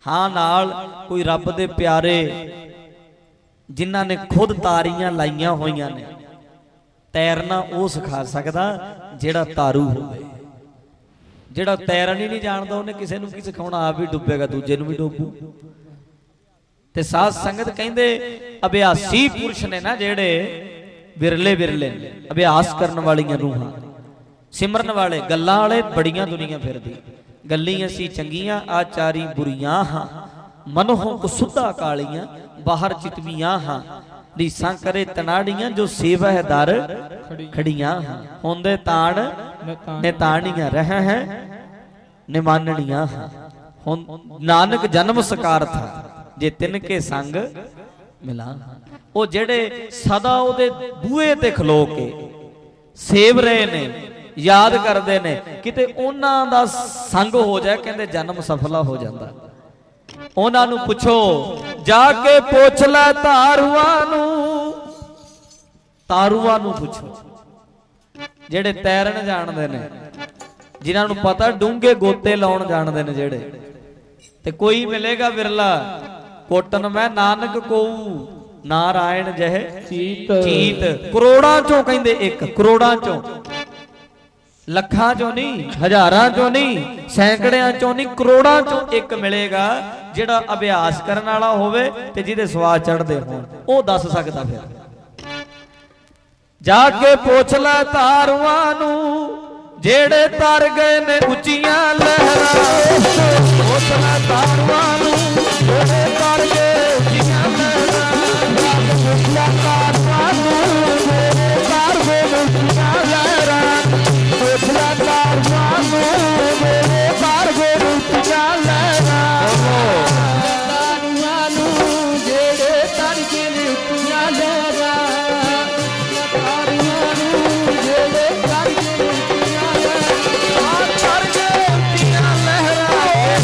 हाँ नाल कोई रब दे प्यारे जिन्हां ने खुद तारियां लाइयां होइयां ने, तैरना वो सिखा सकदा जिहड़ा तारू होवे। जिहड़ा तैरन ही नहीं जानदा उन्हें किसी नूं की सिखाउणा, आप ही डुबेगा दूजे नूं भी डुबू। ते साध संगत कहंदे अभ्यासी पुरुष ने ना जिहड़े विरले विरले अभ्यास करन वालियां रूहां, सिमरन वाले गल्लां वाले बड़ियां दुनिया फिरदी। गल्ली असी चंगियां आचारी बुरियां हां, मनों कुसुदा कालियां बाहर चितवियां हां, रीसां करे तनाड़ियां जो सेवा है दर खड़ियां हां, होंदे ताण निताणियां रह हैं निमाननियां हां। नानक जन्म सकार था जे तिनके संग मिला। वो जेड़े सदा उहदे बूहे ते खलो के सेव रहे ने, याद करते ने, किते उन्हां दा संग हो जाए कहंदे जन्म सफला हो जाता। उन्हां नूं पुछो जाके पुछ लै तारुआं नूं पुछो जेड़े तैरन जानते ने, जिन्हां नूं पता डूंगे गोते लाउण जानते ने जेड़े। ते कोई मिलेगा विरला कोटन मैं नानक को नारायण जह चीत। करोड़ां चों कहंदे एक, करोड़ां चों, लखां चों नहीं, हजारां चों नहीं, सैकड़ियां चों नहीं, करोड़ां चों एक मिलेगा जिहड़ा अभ्यास करन वाला होवे ते जिहदे स्वाद चढ़दे होण। वो दस सकदा फिर जाके पुछ लै तारुआं नूं जेड़े तर गए ने उच्चियां लहरां। पुछ लै तारुआं नूं जेड़े तर गए उच्चियां लहरां। पुछ लै तारुआं नूं जेड़े तर गए उच्चियां लहरां। पुछ लै तारुआं नूं जेड़े तर गए उच्चियां लहरां। तारुआं नूं जेड़े तर गए उच्चियां लहरां। तारुआं नूं जेड़े तर गए उच्चियां लहरां। तर गए उच्चियां लहरां।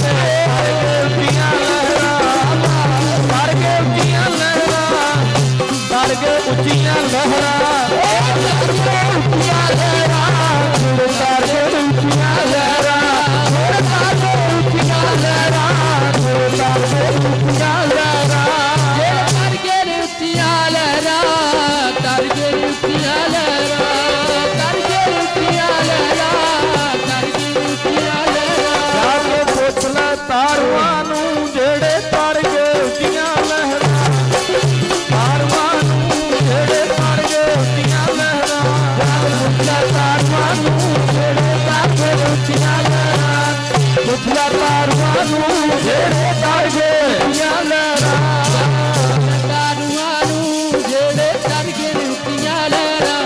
तर गए उच्चियां लहरां। तर गए उच्चियां लहरां। तर गए उच्चियां लहरां। तर गए उच्चियां लहरां। तर गए उच्चियां लहरां। तर गए उच्चियां लहरां। तर गए उच्चियां लहरां। तर गए उच्चियां लहरां। तर गए उच्चियां लहरां। तर गए उच्चियां लहरां। जाके पुछ लै तारुआं नूं जेड़े तर गए उच्चियां लहरां। तारुआं नूं जेड़े तर गए उच्चियां लहरां। पुछ लै तारुआं नूं जेड़े तर गए उच्चियां लहरां। पुछ लै तारुआं नूं जेड़े तर गए उच्चियां लहरां। तारुआं नूं जेड़े तर गए उच्चियां लहरां।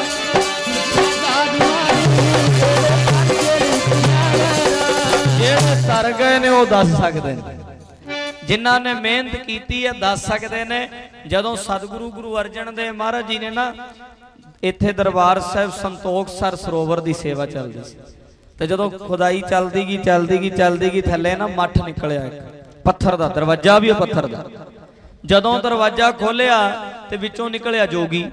तारुआं नूं जेड़े तर गए उच्चियां लहरां। जेड़े तर गए ने वो दस सकदे ने, जिन्हां ने मेहनत कीती है दस सकदे ने। जदों सतगुरु गुरु अर्जन देव महाराज जी ने ना इत्थे दरबार साहिब संतोख सर सरोवर की सेवा चलदी सी, ते जदों खुदाई चलदी गई थल्ले ना मठ निकलिया एक पत्थर दा, दरवाजा भी पत्थर दा। जदों दरवाजा खोलिया ते विचों निकलिया जोगी।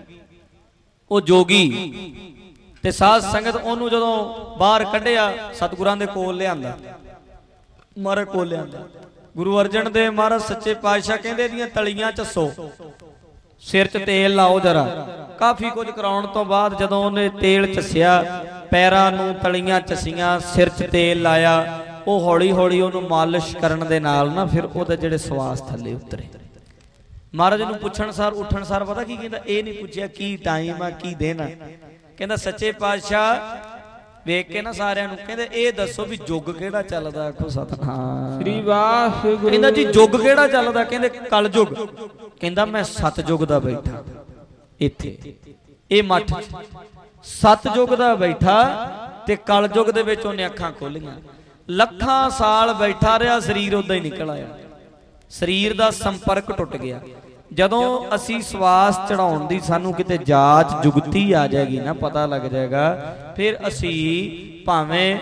वो जोगी ते साध संगत ओनू जदों बाहर कढ़िया सतगुरां दे कोल लिआंदा, महाराज कोल लिआंदा। गुरु अर्जन देव महाराज सच्चे पातशाह कहंदे इहदियां तलियां चसो, सिर च तेल लाओ जरा। काफ़ी कुछ कराउण तो बाद जदों उहने तेल चसिया, पैरां नूं तलियां चसियां, सिर च तेल लाया, वो हौली हौली उहनूं मालिश करन दे नाल ना फिर उहदे जिहड़े सवास थल्ले उतरे। महाराज नूं पुछण सार उठण सार पता की कहंदा, ये नहीं पुछिया की टाइम आ की दिन आ। कहंदा सच्चे पातशाह वेख के ना सारिਆਂ ਨੂੰ ਕਹਿੰਦੇ ਇਹ ਦੱਸੋ ਵੀ ਯੁੱਗ ਕਿਹੜਾ ਚੱਲਦਾ। ਆਖੋ ਸਤਨਾਮ ਸ੍ਰੀ ਵਾਹਿਗੁਰੂ। ਕਹਿੰਦਾ ਜੀ ਯੁੱਗ ਕਿਹੜਾ ਚੱਲਦਾ। ਕਹਿੰਦੇ ਕਲ ਯੁੱਗ। ਕਹਿੰਦਾ ਮੈਂ ਸਤਯੁੱਗ ਦਾ ਬੈਠਾ ਇੱਥੇ ਇਹ ਮੱਠ ਸਤਯੁੱਗ ਦਾ ਬੈਠਾ ਤੇ ਕਲ ਯੁੱਗ ਦੇ ਵਿੱਚ ਉਹਨੇ ਅੱਖਾਂ ਖੋਲੀਆਂ। ਲੱਖਾਂ ਸਾਲ ਬੈਠਾ ਰਿਹਾ, ਸਰੀਰ ਉਦਾਂ ਹੀ ਨਿਕਲ ਆਇਆ, ਸਰੀਰ ਦਾ ਸੰਪਰਕ ਟੁੱਟ ਗਿਆ। ਜਦੋਂ ਅਸੀਂ ਸਵਾਸ ਚੜਾਉਣ ਦੀ ਸਾਨੂੰ ਕਿਤੇ ਜਾਚ ਜੁਗਤੀ ਆ ਜਾਏਗੀ ਨਾ, ਪਤਾ ਲੱਗ ਜਾਏਗਾ, ਫਿਰ ਅਸੀਂ ਭਾਵੇਂ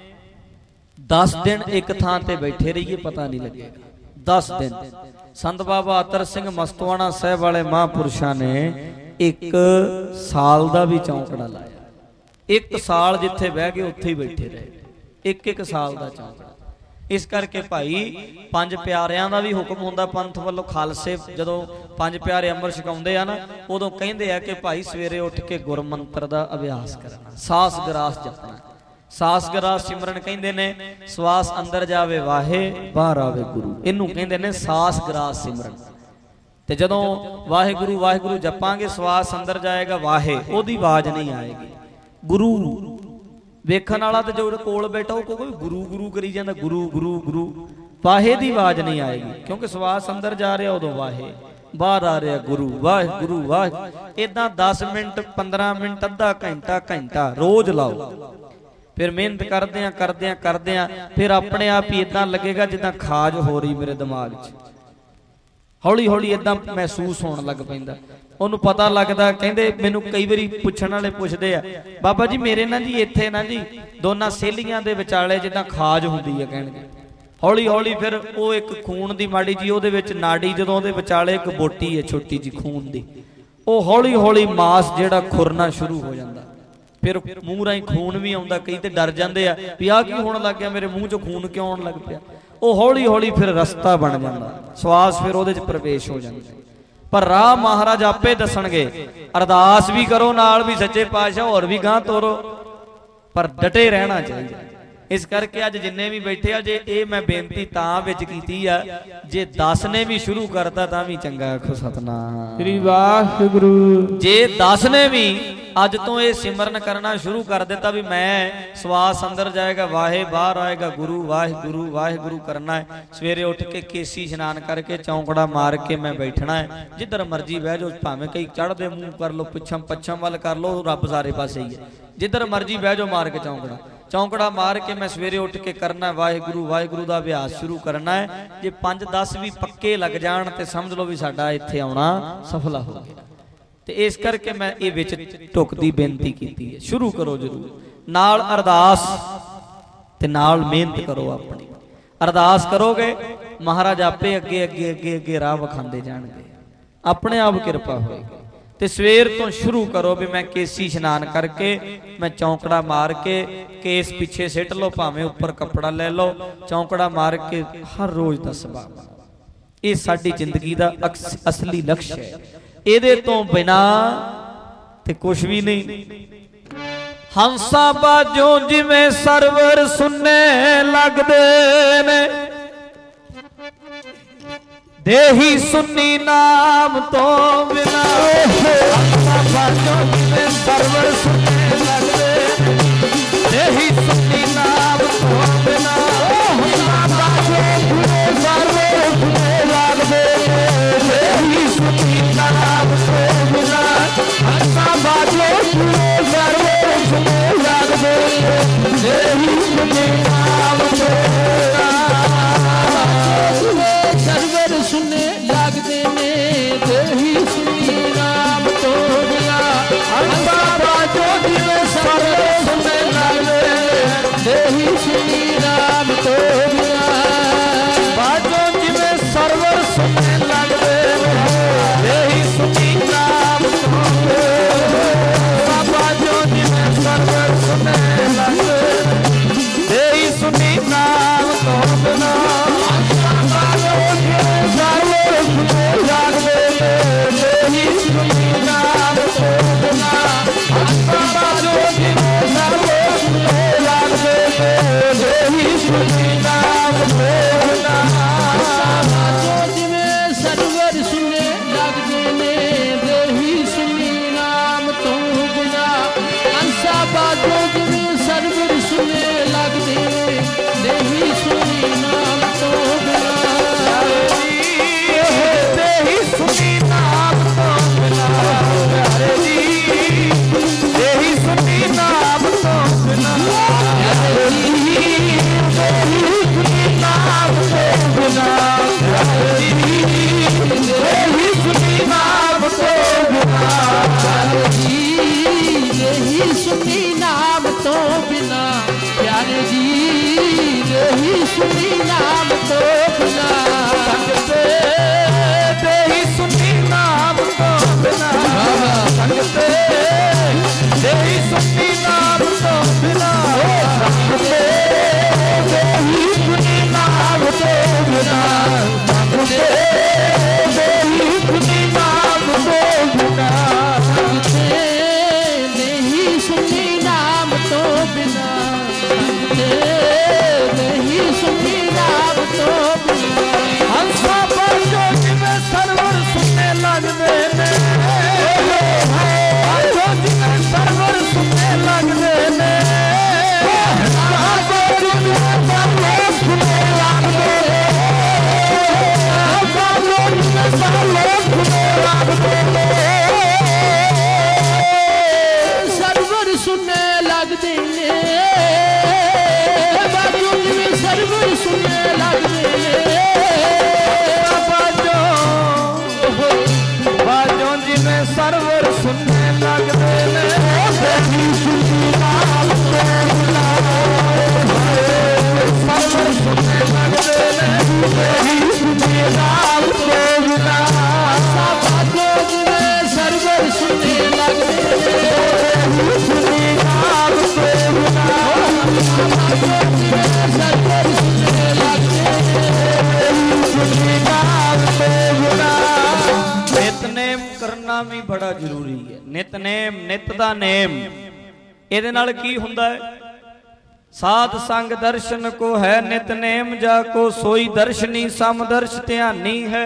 10 ਦਿਨ ਇੱਕ ਥਾਂ ਤੇ ਬੈਠੇ ਰਹੀਏ ਪਤਾ ਨਹੀਂ ਲੱਗੇਗਾ। 10 ਦਿਨ ਸੰਤ ਬਾਬਾ ਅਤਰ ਸਿੰਘ ਮਸਤਵਾਣਾ ਸਾਹਿਬ ਵਾਲੇ ਮਹਾਂਪੁਰਸ਼ਾਂ ਨੇ 1 ਸਾਲ ਦਾ ਵੀ ਚੌਂਕੜਾ ਲਾਇਆ। 1 ਸਾਲ ਜਿੱਥੇ ਬਹਿ ਗਏ ਉੱਥੇ ਹੀ ਬੈਠੇ ਰਹੇ। 1 ਸਾਲ ਦਾ ਚੌਂਕੜਾ। इस करके भाई पंज प्यारियां दा भी हुक्म हुंदा पंथ वालों, खालसे जदों पंज प्यारे अमृत छकाउंदे आ ना उदों कहिंदे आ कि भाई सवेरे उठ के गुरमंत्र दा अभ्यास करना, सास गरास जपना। सास गरास सिमरन कहिंदे ने, सवास अंदर जावे वाहे बाहर आवे गुरु, इनू कहिंदे ने सास गरास सिमरन। ते जदों वाहेगुरु वाहेगुरु जपांगे सवास अंदर जाएगा वाहे, ओदी आवाज नहीं आएगी। गुरु वेखण वाला तो जो कोल बैठा वो कोई गुरु गुरु करी जाता, गुरु गुरु गुरु, वाहे की आवाज नहीं आएगी क्योंकि सवास अंदर जा रहा उदों वाहे, बाहर आ रहा गुरु वाह गुरु वाह। इदा 10 मिनट 15 मिनट अद्धा घंटा घंटा रोज लाओ, फिर मेहनत करदे फिर अपने आप ही इदा लगेगा जिदा खाज हो रही मेरे दिमाग च, हौली हौली इदा महसूस होने लग पैंदा। ਉਹਨੂੰ पता लगता, कहते मैनू कई बारी पुछण वाले पुछते आ बाबा जी मेरे ना जी इत्थे ना जी दोनों सहेलियां दे विचाले जिद्दां खाज हुंदी है, कहणगे हौली हौली फिर वो एक खून की माड़ी जी ਉਹਦੇ ਵਿੱਚ नाड़ी जदों ਉਹਦੇ विचाले एक बोटी है छोटी जी खून की, वो हौली हौली मास जिहड़ा खुरना शुरू हो जाता, फिर मूँह राही खून भी आउंदा। कई तो डर जाते आ भी आ की होण लग गया, मेरे मूँह चों खून क्यों आउण लग पिया। वो हौली हौली फिर रस्ता बन जाता, सवास फिर ਉਹਦੇ ਚ प्रवेश हो जाता। पर राह महाराज आपे दसणगे, अरदास भी करो नाल भी सच्चे पातशाह होर भी गां तोरो, पर डटे रहना चाहिए। इस करके अज जिन्ने भी बैठे आ, जे ये मैं बेनती तां विच कीती आ, जे 10 ने भी शुरू करता तां भी चंगा। आखो सतनाम श्री वाहिगुरू। जे 10 ने भी अज तो ये सिमरन करना शुरू कर देता भी मैं सवास अंदर जाएगा वाहे बाहर आएगा गुरु वाहिगुरू वाहिगुरू करना है, सवेरे उठ के केसी स्नान करके चौंकड़ा मार के मैं बैठना है, जिधर मर्जी बह जाओ, भावें कई चढ़दे मुंह कर लो, पच्छम वाल कर लो, रब सारे पासे ही है, जिधर मर्जी बह जाओ मार के चौंकड़ा मार के मैं सवेरे उठ के करना है वाहिगुरू वाहिगुरू का अभ्यास शुरू करना है। जे 5-10 भी पक्के लग जान तो समझ लो भी साडा इत्थे आउणा सफल हो गया। तो इस करके मैं ये विच ढुकदी बेनती की है, शुरू करो जरूर, नाल अरदास ते नाल मेहनत करो। अपनी अरदास करोगे महाराज आपे अगे अगे अगे अगे राह विखांदे जाणगे, अपने आप किरपा होएगी। ते सवेर तो शुरू करो भी मैं केसी स्नान करके मैं चौंकड़ा मार के केस पिछे सिट लो, भावें उपर कपड़ा ले लो, चौंकड़ा मार के हर रोज 10 बार। ये साडी जिंदगी का असली लक्ष्य है, इहदे तो बिना ते कुछ भी नहीं। हंसा बाजों जिवें सरवर सुनने लगदे ने, देही सुन्नी नाम तो बिना। हंसा बाजों जिवें सरवर सुनने लगदे, देही सुन्नी नाम तो बिना। हंसा बाजों जिवें सरवर सुनने लगदे, देही सुन्नी नाम तो बिना। हंसा बाजों जिवें सरवर सुनने लगदे, देही सुन्नी नाम तो बिना। सरवर सुने लगदे ने, देही सुन्नी नाम तो बिना। हंसा बाजों बड़ा जरूरी है। नितनेम, नित दा नेम, इहदे नाल की हुंदा है? साध संग दर्शन को है नितनेम, जाको सोई दर्शनी समदर्श ध्यानी है।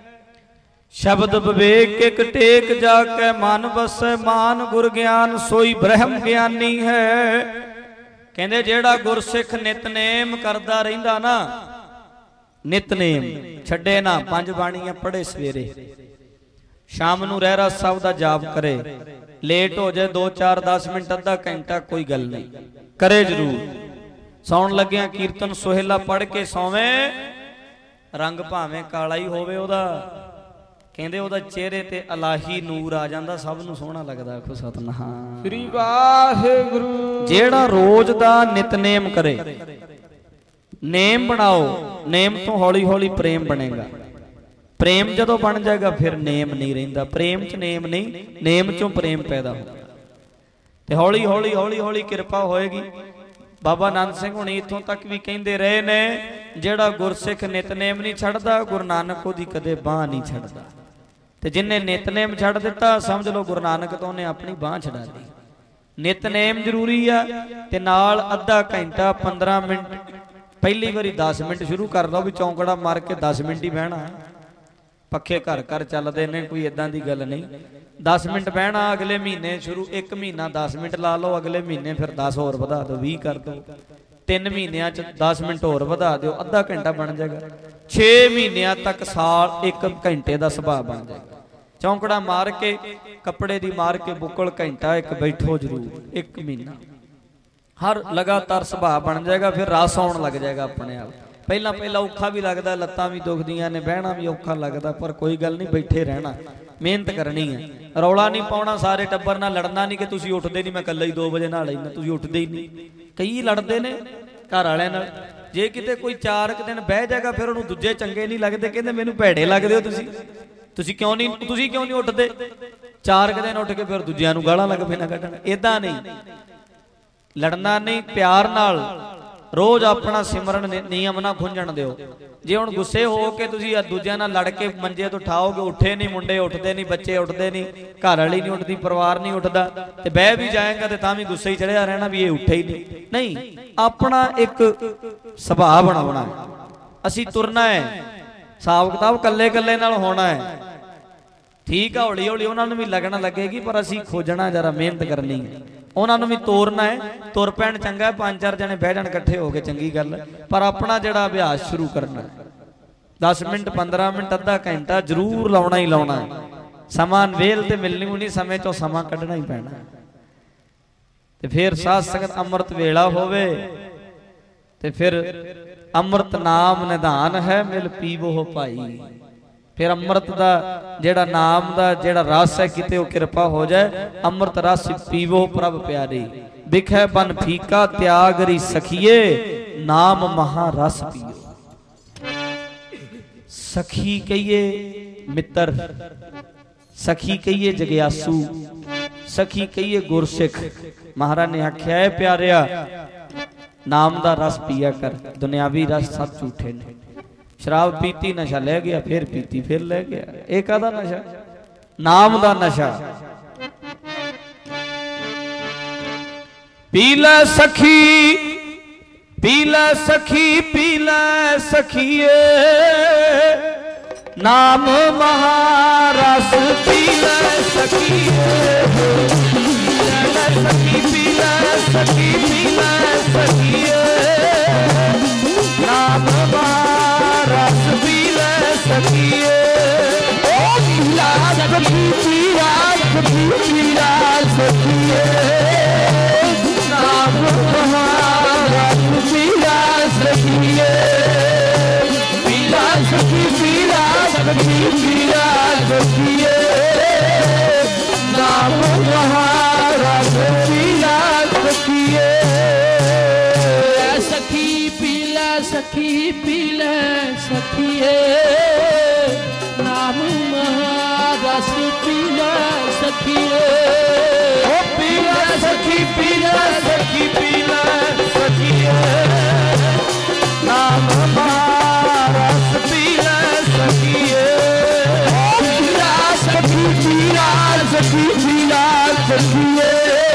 शब्द विवेक एक टेक जाके मन बसै, मान गुर ज्ञान सोई ब्रह्म ज्ञानी है। कहंदे जेड़ा गुरसिख नितनेम करदा रहिंदा ना, नितनेम छड्डे ना, 5 बाणियां पढ़े सवेरे, शाम नूं रहरास साहब दा जाप करे, लेट हो जाए 2 4 10 मिनट अद्धा घंटा कोई गल नहीं, करे जरूर। सौण लग्या कीर्तन सोहेला पढ़ के सोवे, रंग भावें काला ही होवे ओदा, कहंदे ओदा चेहरे ते अलाही नूर आ जांदा, सब नूं सोहना लगदा। आखो सतनाम श्री वाहिगुरू। जेड़ा रोज दा नितनेम करे, नेम बनाओ, नेम तो हौली हौली प्रेम बनेगा। प्रेम जदों बन जाएगा फिर नेम नहीं रहिंदा, प्रेम च नेम नहीं, नेम चों प्रेम पैदा होगा ते हौली हौली हौली हौली किरपा होएगी। बाबा नंद सिंह हुणी इत्थों तक भी कहंदे रहे ने, जेड़ा गुरसिख नितनेम नहीं छड्डदा, गुरु नानक ओदी कदे बांह नहीं छड्डदा। ते जिन्ने नितनेम छड्ड दिता समझ लो गुरु नानक तो उन्हें अपनी बांह छड्डा दी। नितनेम जरूरी आ ते नाल अद्धा घंटा 15 मिनट, पहली बारी 10 मिनट शुरू कर लो, भी चौंकड़ा मार के 10 मिनट ही बहना, पखे घर घर चलते हैं, कोई इदां दी गल नहीं। 10 मिनट बहना, अगले महीने शुरू 1 महीना 10 मिनट ला लो, अगले महीने फिर 10 होर वधा दो, 20 कर दो, 3 महीनों 10 मिनट होर वधा दो, अद्धा घंटा बन जाएगा। 6 महीनों तक साल 1 घंटे का सुभाव बन जाएगा। चौंकड़ा मार के, कपड़े दी मार के बुक्कल घंटा एक बैठो जरूर, 1 महीना, हर लगातार सुभाव बन जाएगा। फिर रस आउण लग जाएगा अपने आप। पहला पहला औखा भी लगता, लत्तां भी दुखदियां ने, बहना भी औखा लगता, पर कोई गल नहीं, बैठे रहना, मेहनत करनी है, रौला नहीं पाउणा, सारे टब्बर नाल लड़ना नहीं कि तुसीं उठदे नहीं, मैं कल्ला ही 2 बजे नहा लैंदा, तुसीं उठदे ही नहीं। कई लड़दे ने घर वालियां नाल, जे किते कोई 4 दिन बह जाएगा फिर उहनूं दूजे चंगे नहीं लगदे, कहंदे मैनूं भैड़े लगदे हो तुसीं क्यों नहीं उठदे। 4 दिन उठ के फिर दूजिਆਂ ਨੂੰ ਗਾਲਾਂ ਲੱਗ ਪੈਣਾ ਕੱਢਣ। इदां नहीं, लड़ना नहीं, प्यार नाल रोज अपना सिमरन नियम ना खुंजण दिओ। जे हुण गुस्से हो के तुसीं दूजिਆਂ नाल लड़ के मंजे तो उठाओगे, उठे नहीं, मुंडे उठते नहीं, बच्चे उठते नहीं, घर वाली नहीं उठती, परिवार नहीं उठता, ते बह भी जाएगा तो तां भी गुस्से ही चढ़िया रहना भी ये उठे ही नहीं। अपना एक सुभाव बनाउणा, असीं तुरना है, हिसाब किताब कल्ले कल्ले नाल होना है, ठीक है। हौली हौली उन्होंने भी लगन लगेगी, पर असीं खोजना, जरा मेहनत करनी है, उन्होंने भी तोरना है। तुर पैण चंगा, 5-4 जने बह जाण इकट्ठे हो के चंगी गल, पर अपना जिहड़ा अभ्यास शुरू करना, 10 मिनट 15 मिनट अद्धा घंटा जरूर लाउणा ही लाउणा। समा वेल ते मिलनी नहीं, समय चों समा कढना ही पैना। ते फिर साध संगत अमृत वेला होवे ते फिर अमृत नाम निधान है, मिल पीवो भाई। फिर अमृत का जेड़ा नाम का जेड़ा रस है, किते कृपा हो जाए, अमृत रस पीवो प्रभ प्यारी। बिखै बन फीका त्याग री सखिए, नाम महारस पियो। सखी कहिए मित्र, सखी कहिए जग्यासू, सखी कहिए गुरसिख। महाराज ने आख्या है प्यारिया, नाम का रस पिया कर, दुनियावी रस सब झूठे ने। शराब पीती नशा ले गया, फिर पीती फिर ले गया, एक आधा नशा, नाम दा नशा। पी ले सखी, पी ले सखी, पी ले सखिए, नाम महारस पी ले सखिए। पी ले सखी, पी ले सखी, पी ले सखिए, नाम महारस पी ले सखिए। पीला सखी, पीला सखी, पीला सखिए, नाम महारस पीला सखिए। पीला सखी, पीला सखी, पीला सखिए, नाम महारस पीला सखिए। सखी पीला सखी, पीला सखिए, नाम महारस पीला सखिए। ओ पीला सखी, पीला सखी, पीला सखिए, नाम महारस पीला सखिए। पीला सखी, पीला सखी, सखिए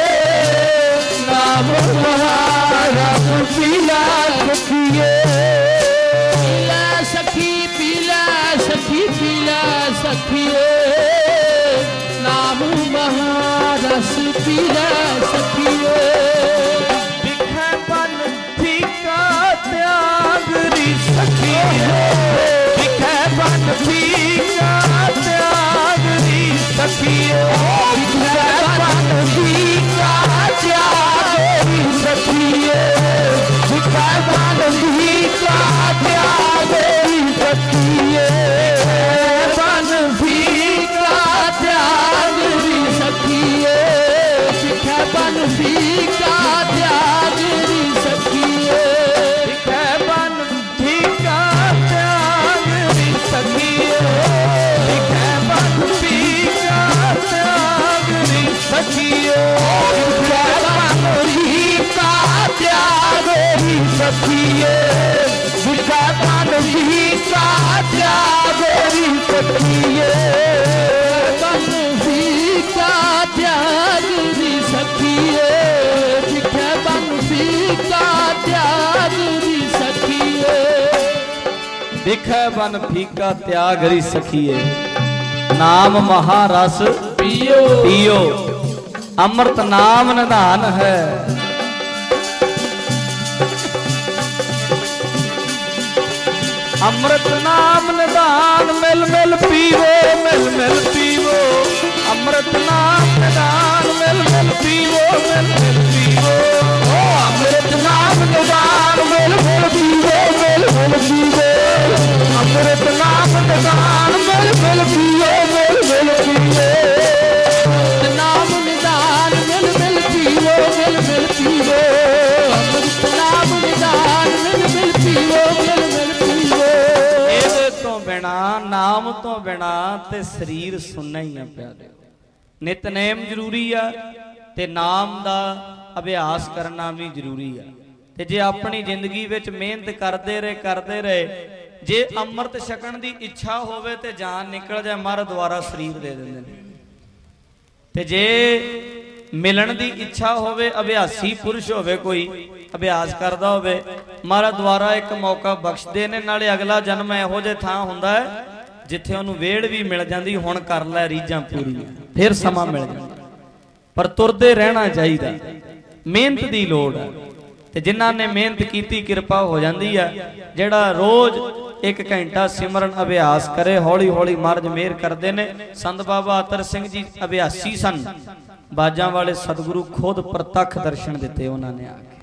नाम महारस पीला सखिए पीला सखी पीला सखी पीला सखिए नाम महारस पीला सखिए दिखे बन फीका त्याग री सखिए दिखे बन फीका त्याग री सखिए दिखे बन फीका त्याग री सखिए दिखे बन फीका त्याग री सखिए बन फीका त्याग री सखिए दिखे बन फीका त्याग री सखिए दिखे बन फीका त्याग री सखिए दिखे बन फीका त्याग री सखिए दिखे बन फीका त्याग री सखिए दिखे बन फीका त्याग री सखिए बन फीका त्याग री सखिए दिखे बन फीका त्याग री सखिए दिखे बन फीका त्याग री सखिए नाम महारस पियो पियो अमृत नाम निधान है अमृत नाम निधान मिल मिल पीवो मिल मिल पीवो अमृत नाम निधान मिल मिल पीवो मिल मिल पीवो अमृत नाम निधान मिल मिल पीवो मिल मिल पीवो अमृत नाम निधान मिल मिल पीवो मिल मिल पीवो नाम निधान मिल मिल पीवो मिल मिल पीवो अमृत नाम निधान मिल मिल पीवो मिल मिल पीवो ਇਹਦੇ ਤੋਂ ਬਿਨਾ ਨਾਮ ਤੋਂ ਬਿਨਾ ਤੇ ਸਰੀਰ ਸੁਣਨਾ ਹੀ ਆ ਪਿਆਰੇ ਨਿਤਨੇਮ ਜ਼ਰੂਰੀ ਆ ਤੇ ਨਾਮ ਦਾ ਅਭਿਆਸ ਕਰਨਾ ਵੀ ਜ਼ਰੂਰੀ ਆ ਤੇ ਜੇ ਆਪਣੀ ਜ਼ਿੰਦਗੀ ਵਿੱਚ ਮਿਹਨਤ ਕਰਦੇ ਰਹੇ ਜੇ ਅੰਮ੍ਰਿਤ ਛਕਣ ਦੀ ਇੱਛਾ ਹੋਵੇ ਤੇ ਜਾਨ ਨਿਕਲ ਜਾਏ ਮਹਾਰਾਜ ਦੁਆਰਾ ਸਰੀਰ ਦੇ ਦਿੰਦੇ ਨੇ ਤੇ ਜੇ ਮਿਲਣ ਦੀ ਇੱਛਾ ਹੋਵੇ ਅਭਿਆਸੀ ਪੁਰਸ਼ ਹੋਵੇ ਕੋਈ ਅਭਿਆਸ ਕਰਦਾ ਹੋਵੇ ਮਹਾਰਾਜ ਦੁਆਰਾ ਇੱਕ ਮੌਕਾ ਬਖਸ਼ਦੇ ਨੇ ਨਾਲੇ ਅਗਲਾ ਜਨਮ ਇਹੋ ਜਿਹੇ ਥਾਂ ਹੁੰਦਾ ਹੈ ਜਿੱਥੇ ਉਹਨੂੰ ਵੇੜ ਵੀ ਮਿਲ ਜਾਂਦੀ ਹੁਣ ਕਰ ਲੈ ਰੀਝਾਂ ਪੂਰੀਆਂ ਫਿਰ ਸਮਾਂ ਮਿਲ ਜਾਂਦਾ ਪਰ ਤੁਰਦੇ ਰਹਿਣਾ ਚਾਹੀਦਾ ਮਿਹਨਤ ਦੀ ਲੋੜ ਹੈ ਤੇ ਜਿਨ੍ਹਾਂ ਨੇ ਮਿਹਨਤ ਕੀਤੀ ਕਿਰਪਾ ਹੋ ਜਾਂਦੀ ਆ ਜਿਹੜਾ ਰੋਜ਼ 1 ਘੰਟਾ ਸਿਮਰਨ ਅਭਿਆਸ ਕਰੇ ਹੌਲੀ ਹੌਲੀ ਮਹਾਰਾਜ ਮਿਹਰ ਕਰਦੇ ਨੇ ਸੰਤ ਬਾਬਾ ਅਤਰ ਸਿੰਘ ਜੀ ਅਭਿਆਸੀ ਸਨ ਬਾਜਾਂ ਵਾਲੇ ਸਤਿਗੁਰੂ ਖੁਦ ਪ੍ਰਤੱਖ ਦਰਸ਼ਨ ਦਿੱਤੇ ਉਹਨਾਂ ਨੇ ਆ ਕੇ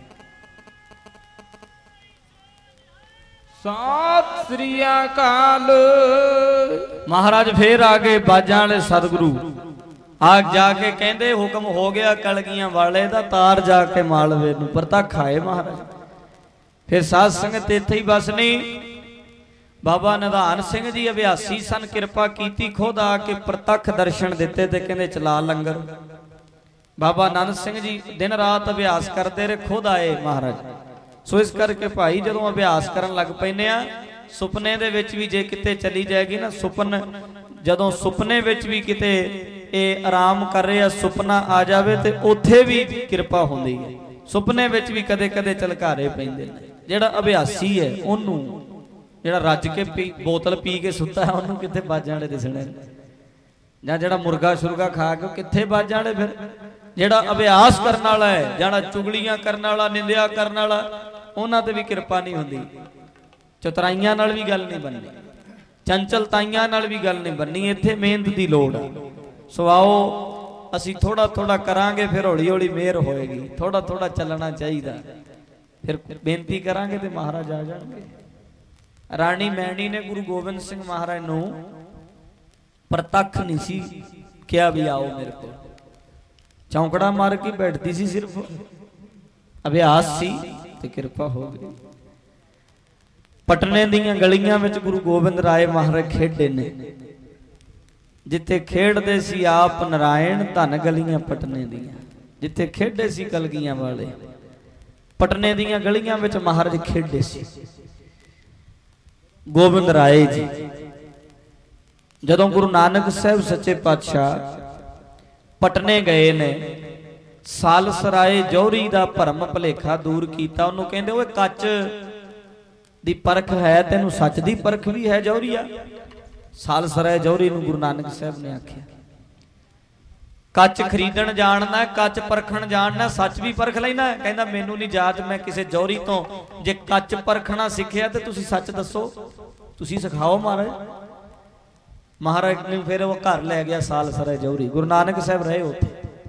ਸਤਿ ਸ੍ਰੀ ਅਕਾਲ ਮਹਾਰਾਜ ਫੇਰ ਆ ਗਏ ਬਾਜਾਂ ਵਾਲੇ ਸਤਿਗੁਰੂ ਆ ਜਾ ਕੇ ਕਹਿੰਦੇ ਹੁਕਮ ਹੋ ਗਿਆ ਕਲਗੀਆਂ ਵਾਲੇ ਦਾ ਤਾਰ ਜਾ ਕੇ ਮਾਲਵੇ ਨੂੰ ਪ੍ਰਤੱਖ ਆਏ ਮਹਾਰਾਜ ਫਿਰ ਸਾਧ ਸੰਗਤ ਇੱਥੇ ਹੀ ਬਸ ਨਹੀਂ ਬਾਬਾ ਨਿਧਾਨ ਸਿੰਘ ਜੀ ਅਭਿਆਸੀ ਸਨ ਕਿਰਪਾ ਕੀਤੀ ਖੁਦ ਆ ਕੇ ਪ੍ਰਤੱਖ ਦਰਸ਼ਨ ਦਿੱਤੇ ਤੇ ਕਹਿੰਦੇ ਚਲਾ ਲੰਗਰ ਬਾਬਾ ਆਨੰਦ ਸਿੰਘ ਜੀ ਦਿਨ ਰਾਤ ਅਭਿਆਸ ਕਰਦੇ ਰਹੇ ਖੁਦ ਆਏ ਮਹਾਰਾਜ ਸੋ ਇਸ ਕਰਕੇ ਭਾਈ ਜਦੋਂ ਅਭਿਆਸ ਕਰਨ ਲੱਗ ਪੈਨੇ ਆ ਸੁਪਨੇ ਦੇ ਵਿੱਚ ਵੀ ਜੇ ਕਿਤੇ ਚਲੀ ਜਾਏਗੀ ਨਾ ਜਦੋਂ ਸੁਪਨੇ ਵਿੱਚ ਵੀ ਕਿਤੇ ਇਹ ਆਰਾਮ ਕਰ ਰਿਹਾ ਸੁਪਨਾ ਆ ਜਾਵੇ ਤੇ ਉੱਥੇ ਵੀ ਕਿਰਪਾ ਹੁੰਦੀ ਹੈ ਸੁਪਨੇ ਵਿੱਚ ਵੀ ਕਦੇ ਕਦੇ ਝਲਕਾਰੇ ਪੈਂਦੇ ਨੇ ਜਿਹੜਾ ਅਭਿਆਸੀ ਹੈ ਉਹਨੂੰ ਜਿਹੜਾ ਰੱਜ ਕੇ ਬੋਤਲ ਪੀ ਕੇ ਸੁੱਤਾ ਹੈ ਉਹਨੂੰ ਕਿੱਥੇ ਬਾਜਾਂ ਵਾਲੇ ਦਿਸਣੇ ਜਾਂ ਜਿਹੜਾ ਮੁਰਗਾ ਸ਼ੁਰਗਾ ਖਾ ਕੇ ਕਿੱਥੇ ਬਾਜਾਂ ਵਾਲੇ ਫਿਰ ਜਿਹੜਾ ਅਭਿਆਸ ਕਰਨ ਵਾਲਾ ਹੈ ਜਿਹੜਾ ਚੁਗਲੀਆਂ ਕਰਨ ਵਾਲਾ ਨਿੰਦਿਆ ਕਰਨ ਵਾਲਾ ਉਹਨਾਂ ਤੇ ਵੀ ਕਿਰਪਾ ਨਹੀਂ ਹੁੰਦੀ ਚਤਰਾਈਆਂ ਨਾਲ ਵੀ ਗੱਲ ਨਹੀਂ ਬਣਨੀ ਚੰਚਲਤਾਈਆਂ ਨਾਲ ਵੀ ਗੱਲ ਨਹੀਂ ਬਣਨੀ ਇੱਥੇ ਮਿਹਨਤ ਦੀ ਲੋੜ ਹੈ ਸੋ ਆਓ ਅਸੀਂ ਥੋੜਾ ਥੋੜਾ ਕਰਾਂਗੇ ਫਿਰ ਹੌਲੀ ਹੌਲੀ ਮਿਹਰ ਹੋਏਗੀ ਥੋੜਾ ਥੋੜਾ ਚੱਲਣਾ ਚਾਹੀਦਾ ਫਿਰ ਬੇਨਤੀ ਕਰਾਂਗੇ ਤੇ ਮਹਾਰਾਜ ਆ ਜਾਣਗੇ ਰਾਣੀ ਮੈਣੀ ਨੇ ਗੁਰੂ ਗੋਬਿੰਦ ਸਿੰਘ ਮਹਾਰਾਜ ਨੂੰ ਪ੍ਰਤੱਖ ਨਹੀਂ ਸੀ ਕਿਹਾ ਵੀ ਆਓ ਮੇਰੇ ਕੋਲ ਚੌਂਕੜਾ ਮਾਰ ਕੇ ਬੈਠਦੀ ਸੀ ਸਿਰਫ ਅਭਿਆਸ ਸੀ ਤੇ ਕਿਰਪਾ ਹੋ ਗਈ ਪਟਨੇ ਦੀਆਂ ਗਲੀਆਂ ਵਿੱਚ ਗੁਰੂ ਗੋਬਿੰਦ ਰਾਏ ਮਹਾਰਾਜ ਖੇਡੇ ਨੇ ਜਿੱਥੇ ਖੇਡਦੇ ਸੀ ਆਪ ਨਾਰਾਇਣ ਧਨ ਗਲੀਆਂ ਪਟਨੇ ਦੀਆਂ ਜਿੱਥੇ ਖੇਡੇ ਸੀ ਕਲਗੀਆਂ ਵਾਲੇ ਪਟਨੇ ਦੀਆਂ ਗਲੀਆਂ ਵਿੱਚ ਮਹਾਰਾਜ ਖੇਡੇ ਸੀ ਗੋਬਿੰਦ ਰਾਏ ਜੀ ਜਦੋਂ ਗੁਰੂ ਨਾਨਕ ਸਾਹਿਬ ਸੱਚੇ ਪਾਤਸ਼ਾਹ ਪਟਨੇ ਗਏ ਨੇ, ਸਾਲਸਰਾਏ ਜੌਹਰੀ ਦਾ ਭਰਮ ਭਲੇਖਾ ਦੂਰ ਕੀਤਾ। ਉਹਨੂੰ ਕਹਿੰਦੇ ਓਏ ਕੱਚ ਦੀ ਪਰਖ ਹੈ, ਤੈਨੂੰ ਸੱਚ ਦੀ ਪਰਖ ਵੀ ਹੈ ਜੌਹਰੀਆ। ਸਾਲਸਰਾਏ ਜੌਹਰੀ ਨੂੰ ਗੁਰੂ ਨਾਨਕ ਸਾਹਿਬ ਨੇ ਆਖਿਆ ਕੱਚ ਖਰੀਦਣ ਜਾਣਨਾ, ਕੱਚ ਪਰਖਣ ਜਾਣਨਾ, ਸੱਚ ਵੀ ਪਰਖ ਲੈਣਾ। ਕਹਿੰਦਾ ਮੈਨੂੰ ਨਹੀਂ ਜਾਤ ਮੈਂ ਕਿਸੇ ਜੌਹਰੀ ਤੋਂ, ਜੇ ਕੱਚ ਪਰਖਣਾ ਸਿੱਖਿਆ ਤੇ ਤੁਸੀਂ ਸੱਚ ਦੱਸੋ, ਤੁਸੀਂ ਸਿਖਾਓ ਮਹਾਰਾਜ। ਮਹਾਰਾਜ ਨੇ ਫਿਰ ਉਹ ਘਰ ਲੈ ਗਿਆ ਸਾਲਸਰਾਏ ਜੌਹਰੀ। ਗੁਰੂ ਨਾਨਕ ਸਾਹਿਬ ਰਹੇ ਉੱਥੇ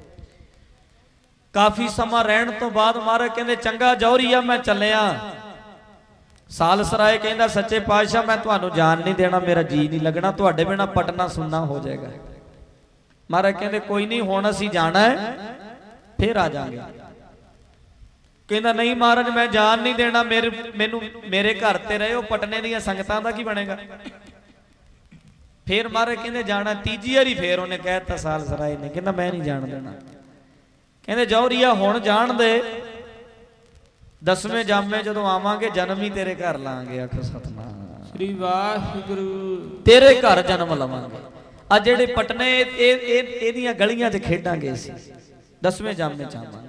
ਕਾਫੀ ਸਮਾਂ ਰਹਿਣ ਤੋਂ ਬਾਅਦ ਮਹਾਰਾਜ ਕਹਿੰਦੇ ਚੰਗਾ ਜੌਹਰੀਆ ਮੈਂ ਚੱਲਿਆ। ਸਾਲਸਰਾਏ ਕਹਿੰਦਾ ਸੱਚੇ ਪਾਤਸ਼ਾਹ ਮੈਂ ਤੁਹਾਨੂੰ ਜਾਣ ਨਹੀਂ ਦੇਣਾ, ਮੇਰਾ ਜੀ ਨਹੀਂ ਲੱਗਣਾ, ਤੁਹਾਡੇ ਬਿਨਾ ਪਟਨਾ ਸੁੰਨਾ ਹੋ ਜਾਏਗਾ। ਮਹਾਰਾਜ ਕਹਿੰਦੇ ਕੋਈ ਨਹੀਂ, ਹੁਣ ਅਸੀਂ ਜਾਣਾ ਹੈ ਫਿਰ ਆ ਜਾਾਂਗੇ। ਕਹਿੰਦਾ ਨਹੀਂ ਮਹਾਰਾਜ ਮੈਂ ਜਾਣ ਨਹੀਂ ਦੇਣਾ, ਮੈਨੂੰ ਮੇਰੇ ਘਰ ਤੇ ਰਹੇ ਹੋ, ਪਟਨੇ ਦੀਆਂ ਸੰਗਤਾਂ ਦਾ ਕੀ ਬਣੇਗਾ। ਫਿਰ ਮਹਾਰਾਜ ਕਹਿੰਦੇ ਜਾਣਾ। ਤੀਜੀ ਵਾਰੀ ਫੇਰ ਉਹਨੇ ਕਹਿ ਦਿੱਤਾ ਸਾਲਸਰਾਏ ਨੇ, ਕਹਿੰਦਾ ਮੈਂ ਨਹੀਂ ਜਾਣ ਦੇਣਾ। ਕਹਿੰਦੇ ਜੌਹਰੀਆ ਹੁਣ ਜਾਣ ਦੇ, 10ਵੇਂ ਜਾਮੇ ਜਦੋਂ ਆਵਾਂਗੇ ਜਨਮ ਹੀ ਤੇਰੇ ਘਰ ਲਾਂਗੇ। ਆਖੋ ਸਤਿਨਾਮ ਸ੍ਰੀ ਵਾਹਿਗੁਰੂ। ਤੇਰੇ ਘਰ ਜਨਮ ਲਵਾਂਗੇ। ਆ ਜਿਹੜੇ ਪਟਨੇ ਇਹਦੀਆਂ ਗਲੀਆਂ 'ਚ ਖੇਡਾਂਗੇ ਅਸੀਂ, 10ਵੇਂ ਜਾਮੇ 'ਚ ਆਵਾਂਗੇ।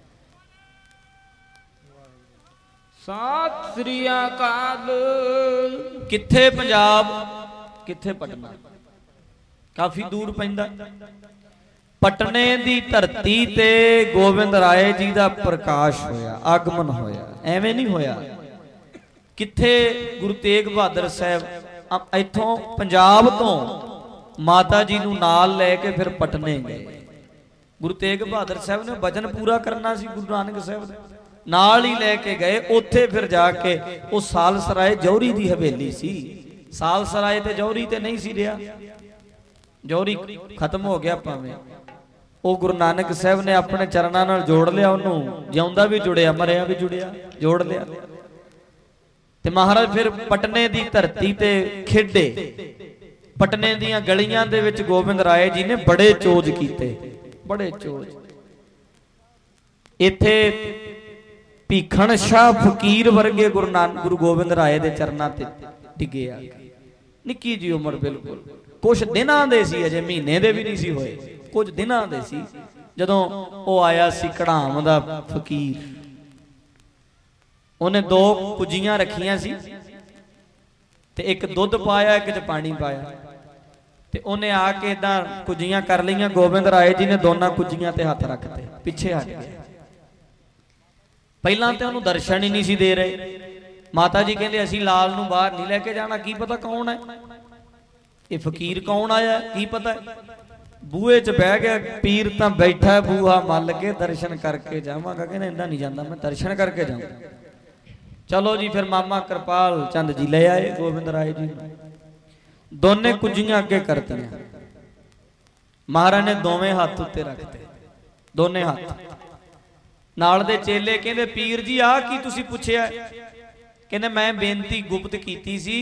ਸਤਿ ਸ੍ਰੀ ਅਕਾਲ। ਕਿੱਥੇ ਪੰਜਾਬ, ਕਿੱਥੇ ਪਟਨਾ, ਕਾਫੀ ਦੂਰ ਪੈਂਦਾ। ਪਟਨੇ ਦੀ ਧਰਤੀ ਤੇ ਗੋਬਿੰਦ ਰਾਏ ਜੀ ਦਾ ਪ੍ਰਕਾਸ਼ ਹੋਇਆ, ਆਗਮਨ ਹੋਇਆ। ਐਵੇਂ ਨਹੀਂ ਹੋਇਆ। ਕਿੱਥੇ ਗੁਰੂ ਤੇਗ ਬਹਾਦਰ ਸਾਹਿਬ ਇੱਥੋਂ ਪੰਜਾਬ ਤੋਂ ਮਾਤਾ ਜੀ ਨੂੰ ਨਾਲ ਲੈ ਕੇ ਫਿਰ ਪਟਨੇ ਗਏ। ਗੁਰੂ ਤੇਗ ਬਹਾਦਰ ਸਾਹਿਬ ਨੇ ਵਚਨ ਪੂਰਾ ਕਰਨਾ ਸੀ, ਗੁਰੂ ਨਾਨਕ ਸਾਹਿਬ ਦੇ ਨਾਲ ਹੀ ਲੈ ਕੇ ਗਏ। ਉੱਥੇ ਫਿਰ ਜਾ ਕੇ ਉਹ ਸਾਲਸਰਾਏ ਜੌਹਰੀ ਦੀ ਹਵੇਲੀ ਸੀ। ਸਾਲਸਰਾਏ ਤੇ ਜੌਹਰੀ ਤੇ ਨਹੀਂ ਸੀ ਰਿਹਾ, ਜੌਹਰੀ ਖਤਮ ਹੋ ਗਿਆ ਭਾਵੇਂ। ਉਹ ਗੁਰੂ ਨਾਨਕ ਸਾਹਿਬ ਨੇ ਆਪਣੇ ਚਰਨਾਂ ਨਾਲ ਜੋੜ ਲਿਆ, ਉਹਨੂੰ ਜਿਉਂਦਾ ਵੀ ਜੁੜਿਆ, ਮਰਿਆ ਵੀ ਜੁੜਿਆ, ਜੋੜ ਲਿਆ। ਤੇ ਮਹਾਰਾਜ ਫਿਰ ਪਟਨੇ ਦੀ ਧਰਤੀ ਤੇ ਖੇਡੇ। ਪਟਨੇ ਦੀਆਂ ਗਲੀਆਂ ਦੇ ਵਿੱਚ ਗੋਬਿੰਦ ਰਾਏ ਜੀ ਨੇ ਬੜੇ ਚੋਜ ਕੀਤੇ, ਬੜੇ ਚੋਜ। ਇੱਥੇ ਭੀਖਣ ਸ਼ਾਹ ਫਕੀਰ ਵਰਗੇ ਗੁਰੂ ਗੋਬਿੰਦ ਰਾਏ ਦੇ ਚਰਨਾਂ ਤੇ ਡਿੱਗੇ ਆ। ਨਿੱਕੀ ਜੀ ਉਮਰ, ਬਿਲਕੁਲ ਕੁਝ ਦਿਨਾਂ ਦੇ ਸੀ, ਅਜੇ ਮਹੀਨੇ ਦੇ ਵੀ ਨਹੀਂ ਸੀ ਹੋਏ, ਕੁਝ ਦਿਨਾਂ ਦੇ ਸੀ ਜਦੋਂ ਉਹ ਆਇਆ ਸੀ ਕੜਾਮ ਦਾ ਫਕੀਰ। ਉਹਨੇ 2 ਕੁੱਜੀਆਂ ਰੱਖੀਆਂ ਸੀ ਤੇ ਇੱਕ ਦੁੱਧ ਪਾਇਆ, ਇੱਕ 'ਚ ਪਾਣੀ ਪਾਇਆ। ਤੇ ਉਹਨੇ ਆ ਕੇ ਇਦਾਂ ਕੁੱਜੀਆਂ ਕਰ ਲਈਆਂ। ਗੋਬਿੰਦ ਰਾਏ ਜੀ ਨੇ ਦੋਨਾਂ ਕੁੱਜੀਆਂ ਤੇ ਹੱਥ ਰੱਖਤੇ, ਪਿੱਛੇ ਹਟ ਗਏ। ਪਹਿਲਾਂ ਤੇ ਉਹਨੂੰ ਦਰਸ਼ਨ ਹੀ ਨਹੀਂ ਸੀ ਦੇ ਰਹੇ। ਮਾਤਾ ਜੀ ਕਹਿੰਦੇ ਅਸੀਂ ਲਾਲ ਨੂੰ ਬਾਹਰ ਨਹੀਂ ਲੈ ਕੇ ਜਾਣਾ, ਕੀ ਪਤਾ ਕੌਣ ਹੈ ਇਹ ਫਕੀਰ, ਕੌਣ ਆਇਆ ਕੀ ਪਤਾ। ਬੂਹੇ 'ਚ ਬਹਿ ਗਿਆ, ਪੀਰ ਤਾਂ ਬੈਠਾ ਬੂਹਾ ਮੱਲ ਕੇ, ਦਰਸ਼ਨ ਕਰਕੇ ਜਾਵਾਂਗਾ। ਕਹਿੰਦਾ ਇੰਦਾ ਨਹੀਂ ਜਾਂਦਾ, ਮੈਂ ਦਰਸ਼ਨ ਕਰਕੇ ਜਾਵਾਂ। ਚਲੋ ਜੀ, ਫਿਰ ਮਾਮਾ ਕਿਰਪਾਲ ਚੰਦ ਜੀ ਲੈ ਆਏ ਗੋਬਿੰਦ ਰਾਏ ਜੀ। ਦੋਨੇ ਕੁੱਜੀਆਂ ਅੱਗੇ ਕਰਤੀਆਂ। ਮਹਾਰਾਜ ਨੇ ਦੋਵੇਂ ਹੱਥ ਉੱਤੇ ਰੱਖਤੇ, ਦੋਨੇ ਹੱਥ। ਨਾਲ ਦੇ ਚੇਲੇ ਕਹਿੰਦੇ ਪੀਰ ਜੀ ਆਹ ਕੀ ਤੁਸੀਂ ਪੁੱਛਿਆ। ਕਹਿੰਦੇ ਮੈਂ ਬੇਨਤੀ ਗੁਪਤ ਕੀਤੀ ਸੀ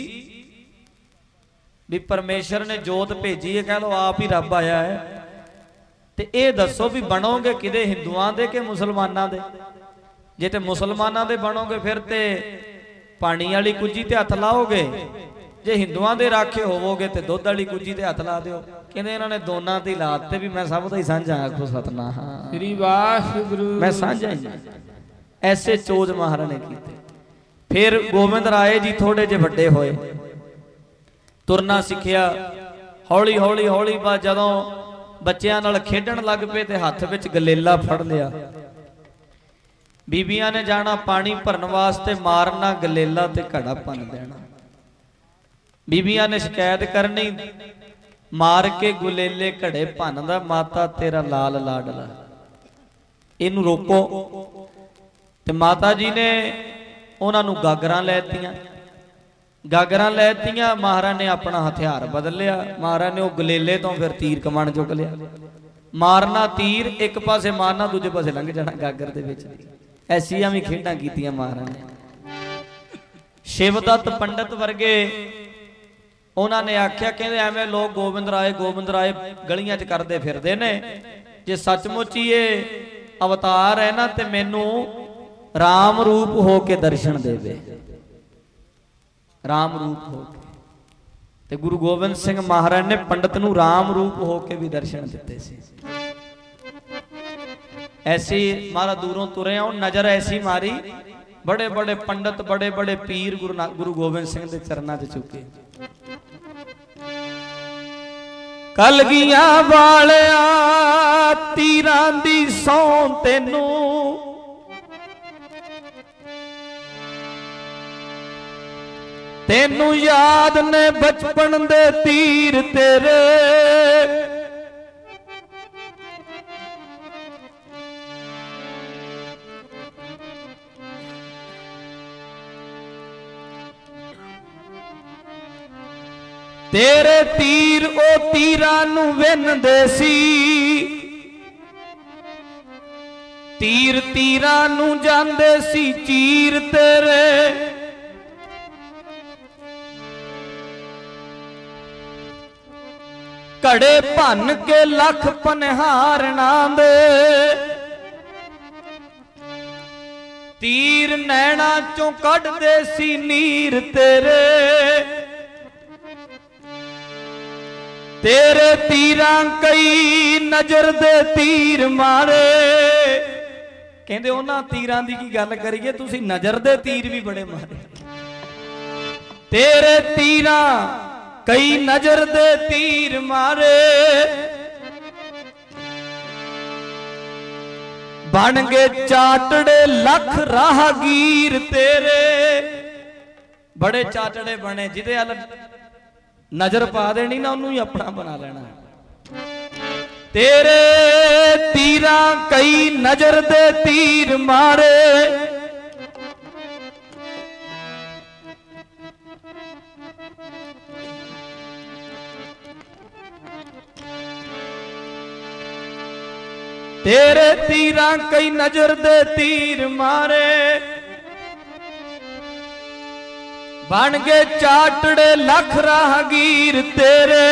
ਵੀ ਪਰਮੇਸ਼ਰ ਨੇ ਜੋਤ ਭੇਜੀ ਹੈ, ਕਹਿ ਲੋ ਆਪ ਹੀ ਰੱਬ ਆਇਆ ਹੈ, ਤੇ ਇਹ ਦੱਸੋ ਵੀ ਬਣੋਗੇ ਕਿਹਦੇ, ਹਿੰਦੂਆਂ ਦੇ ਕਿ ਮੁਸਲਮਾਨਾਂ ਦੇ। ਜੇ ਤੇ ਮੁਸਲਮਾਨਾਂ ਦੇ ਬਣੋਗੇ ਫਿਰ ਤੇ ਪਾਣੀ ਵਾਲੀ ਕੁੱਜੀ ਤੇ ਹੱਥ ਲਾਓਗੇ, ਜੇ ਹਿੰਦੂਆਂ ਦੇ ਰਾਖੇ ਹੋਵੋਗੇ ਤੇ ਦੁੱਧ ਵਾਲੀ ਕੁੱਜੀ ਤੇ ਹੱਥ ਲਾ ਦਿਓ। ਕਹਿੰਦੇ ਇਹਨਾਂ ਨੇ ਦੋਨਾਂ ਤੇ ਲਾਤੇ ਵੀ ਮੈਂ ਸਭ ਦਾ ਹੀ ਸਾਂਝਾ। ਆਖੋ ਸਤਨਾਮ ਸ੍ਰੀ ਵਾਹਿਗੁਰੂ। ਮੈਂ ਸਾਂਝਾ ਹੀ। ਐਸੇ ਚੋਜ ਮਹਾਰਾਜ ਨੇ ਕੀਤੇ। ਫਿਰ ਗੋਬਿੰਦ ਰਾਏ ਜੀ ਥੋੜੇ ਜਿਹੇ ਵੱਡੇ ਹੋਏ, ਤੁਰਨਾ ਸਿੱਖਿਆ। ਹੌਲੀ ਹੌਲੀ ਹੌਲੀ ਬਾਅਦ ਜਦੋਂ ਬੱਚਿਆਂ ਨਾਲ ਖੇਡਣ ਲੱਗ ਪਏ ਤੇ ਹੱਥ ਵਿੱਚ ਗਲੇਲਾ ਫੜ ਲਿਆ। ਬੀਬੀਆਂ ਨੇ ਜਾਣਾ ਪਾਣੀ ਭਰਨ ਵਾਸਤੇ, ਮਾਰਨਾ ਗਲੇਲਾ ਤੇ ਘੜਾ ਭੰਨ ਦੇਣਾ। ਬੀਬੀਆਂ ਨੇ ਸ਼ਿਕਾਇਤ ਕਰਨੀ, ਮਾਰ ਕੇ ਗੁਲੇਲੇ ਘੜੇ ਭੰਨਦਾ, ਮਾਤਾ ਤੇਰਾ ਲਾਲ ਲਾਡਲਾ, ਇਹਨੂੰ ਰੋਕੋ। ਤੇ ਮਾਤਾ ਜੀ ਨੇ ਉਹਨਾਂ ਨੂੰ ਗਾਗਰਾਂ ਲੈਤੀਆਂ। ਗਾਗਰਾਂ ਲੈਤੀਆਂ, ਮਹਾਰਾਜ ਨੇ ਆਪਣਾ ਹਥਿਆਰ ਬਦਲ ਲਿਆ। ਮਹਾਰਾਜ ਨੇ ਉਹ ਗਲੇਲੇ ਤੋਂ ਫਿਰ ਤੀਰ ਕਮਾਨ ਚੁੱਕ ਲਿਆ। ਮਾਰਨਾ ਤੀਰ, ਇੱਕ ਪਾਸੇ ਮਾਰਨਾ ਦੂਜੇ ਪਾਸੇ ਲੰਘ ਜਾਣਾ ਗਾਗਰ ਦੇ ਵਿੱਚ। ਐਸੀਆਂ ਵੀ ਖੇਡਾਂ ਕੀਤੀਆਂ ਮਹਾਰਾਜ ਨੇ। ਸ਼ਿਵਦੱਤ ਪੰਡਤ ਵਰਗੇ ਉਹਨਾਂ ਨੇ ਆਖਿਆ, ਕਹਿੰਦੇ ਐਵੇਂ ਲੋਕ ਗੋਬਿੰਦ ਰਾਏ ਗਲੀਆਂ 'ਚ ਕਰਦੇ ਫਿਰਦੇ ਨੇ, ਜੇ ਸੱਚਮੁੱਚ ਹੀ ਇਹ ਅਵਤਾਰ ਹੈ ਨਾ ਤੇ ਮੈਨੂੰ ਰਾਮ ਰੂਪ ਹੋ ਕੇ ਦਰਸ਼ਨ ਦੇਵੇ। ਰਾਮ ਰੂਪ ਹੋ ਕੇ। ਤੇ ਗੁਰੂ ਗੋਬਿੰਦ ਸਿੰਘ ਮਹਾਰਾਜ ਨੇ ਪੰਡਤ ਨੂੰ ਰਾਮ ਰੂਪ ਹੋ ਕੇ ਵੀ ਦਰਸ਼ਨ ਦਿੱਤੇ ਸੀ। ऐसे मारा दूरों तुरे आओ, नजर ऐसी मारी, बड़े बड़े पंडित बड़े बड़े पीर गुरु गोबिंद सिंह के चरणों च चुके। कलगियां वालिया तीरां दी सौं तेनू, तेनू याद ने बचपन दे तीर तेरे, तेरे तीर ओ तीरां नू विन्नदे सी, तीर तीरां नू जांदे सी चीर तेरे। घड़े भन के लख पनिहारना दे, तीर नैना चों कढ़दे सी नीर तेरे। तेरे तीरां कई नजर दे तीर मारे, कहंदे उन्हां तीरां दी की गल करिए, तुसी नजर दे तीर भी बड़े मारे। तेरे तीरां कई नजर दे तीर मारे, बन गए चाटड़े लख राहगीर तेरे। बड़े चाटड़े बने, जिदे अल नजर पा देनी ना उन्होंने ही अपना बना लेना। तेरे तीरां कई नजर दे तीर मारे, तेरे तीरां कई नजर दे तीर मारे, बन गए चाटड़े लख राहगीर तेरे।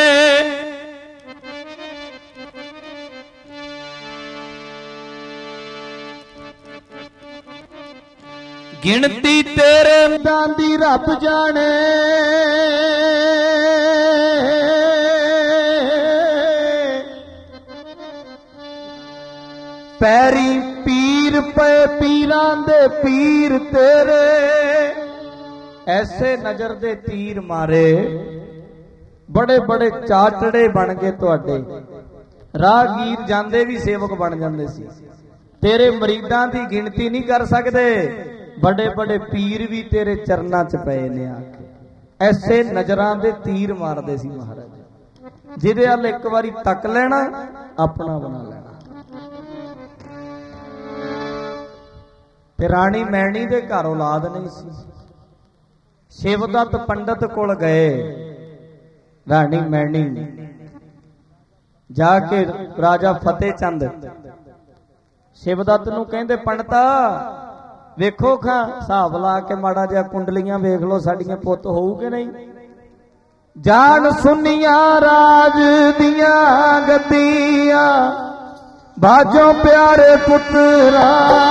गिनती तेरे दांदी रब जाने, पैरी पीर पे पीरां दे पीर तेरे। ऐसे नजर दे तीर मारे, बड़े बड़े चाटड़े बन गए तुहाडे। राहगीर जांदे भी सेवक बन जांदे सी। तेरे मरीदां दी गिनती नहीं कर सकदे, बड़े बड़े पीर भी तेरे चरनां च पए ने आके। ऐसे नजरां दे तीर मारदे सी महाराज, जिहदे अल एक वारी तक लेना अपना बना लेना। ते राणी मैणी दे घर औलाद नहीं सी। शिवदत्त पंडित कोल गए, राणी मैणी जाके राजा फतेह चंद शिवदत्त नूं कहंदे, पंडिता वेखो खां हिसाब ला के माड़ा जिहा कुंडलियां वेख लो, साडियां पुੱਤ होऊ कि नहीं। जान सुनिया राज दियां गद्दियां, बाजो प्यारे पुत्रा,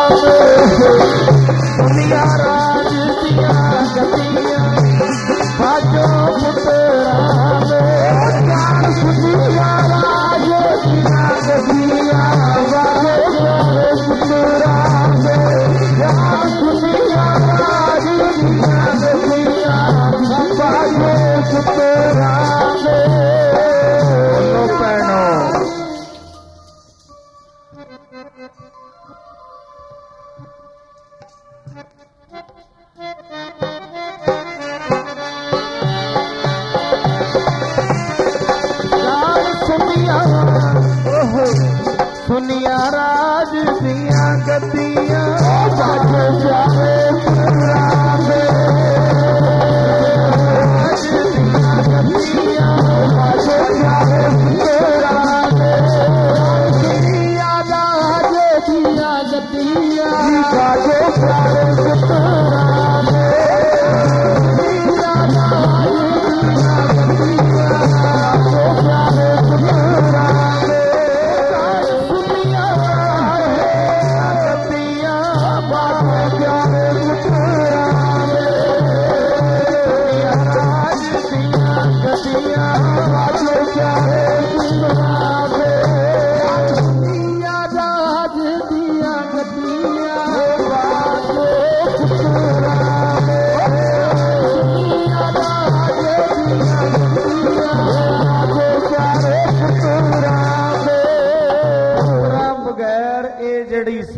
सुनिया राज दियां गद्दियां, बाजो पुत्रा। जान सुनिया राज दियां गद्दियां, बाजो प्यारे पुत्रा। जान सुनिया राज दियां गद्दियां, बाजो पुत्रा। लो पैनो सुनिया राज दियां गद्दियां, बाजो प्यारे पुत्रा। राज दियां गद्दियां, बाजो प्यारे पुत्रा। सुनिया राज दियां गद्दियां, बाजो प्यारे पुत्रा।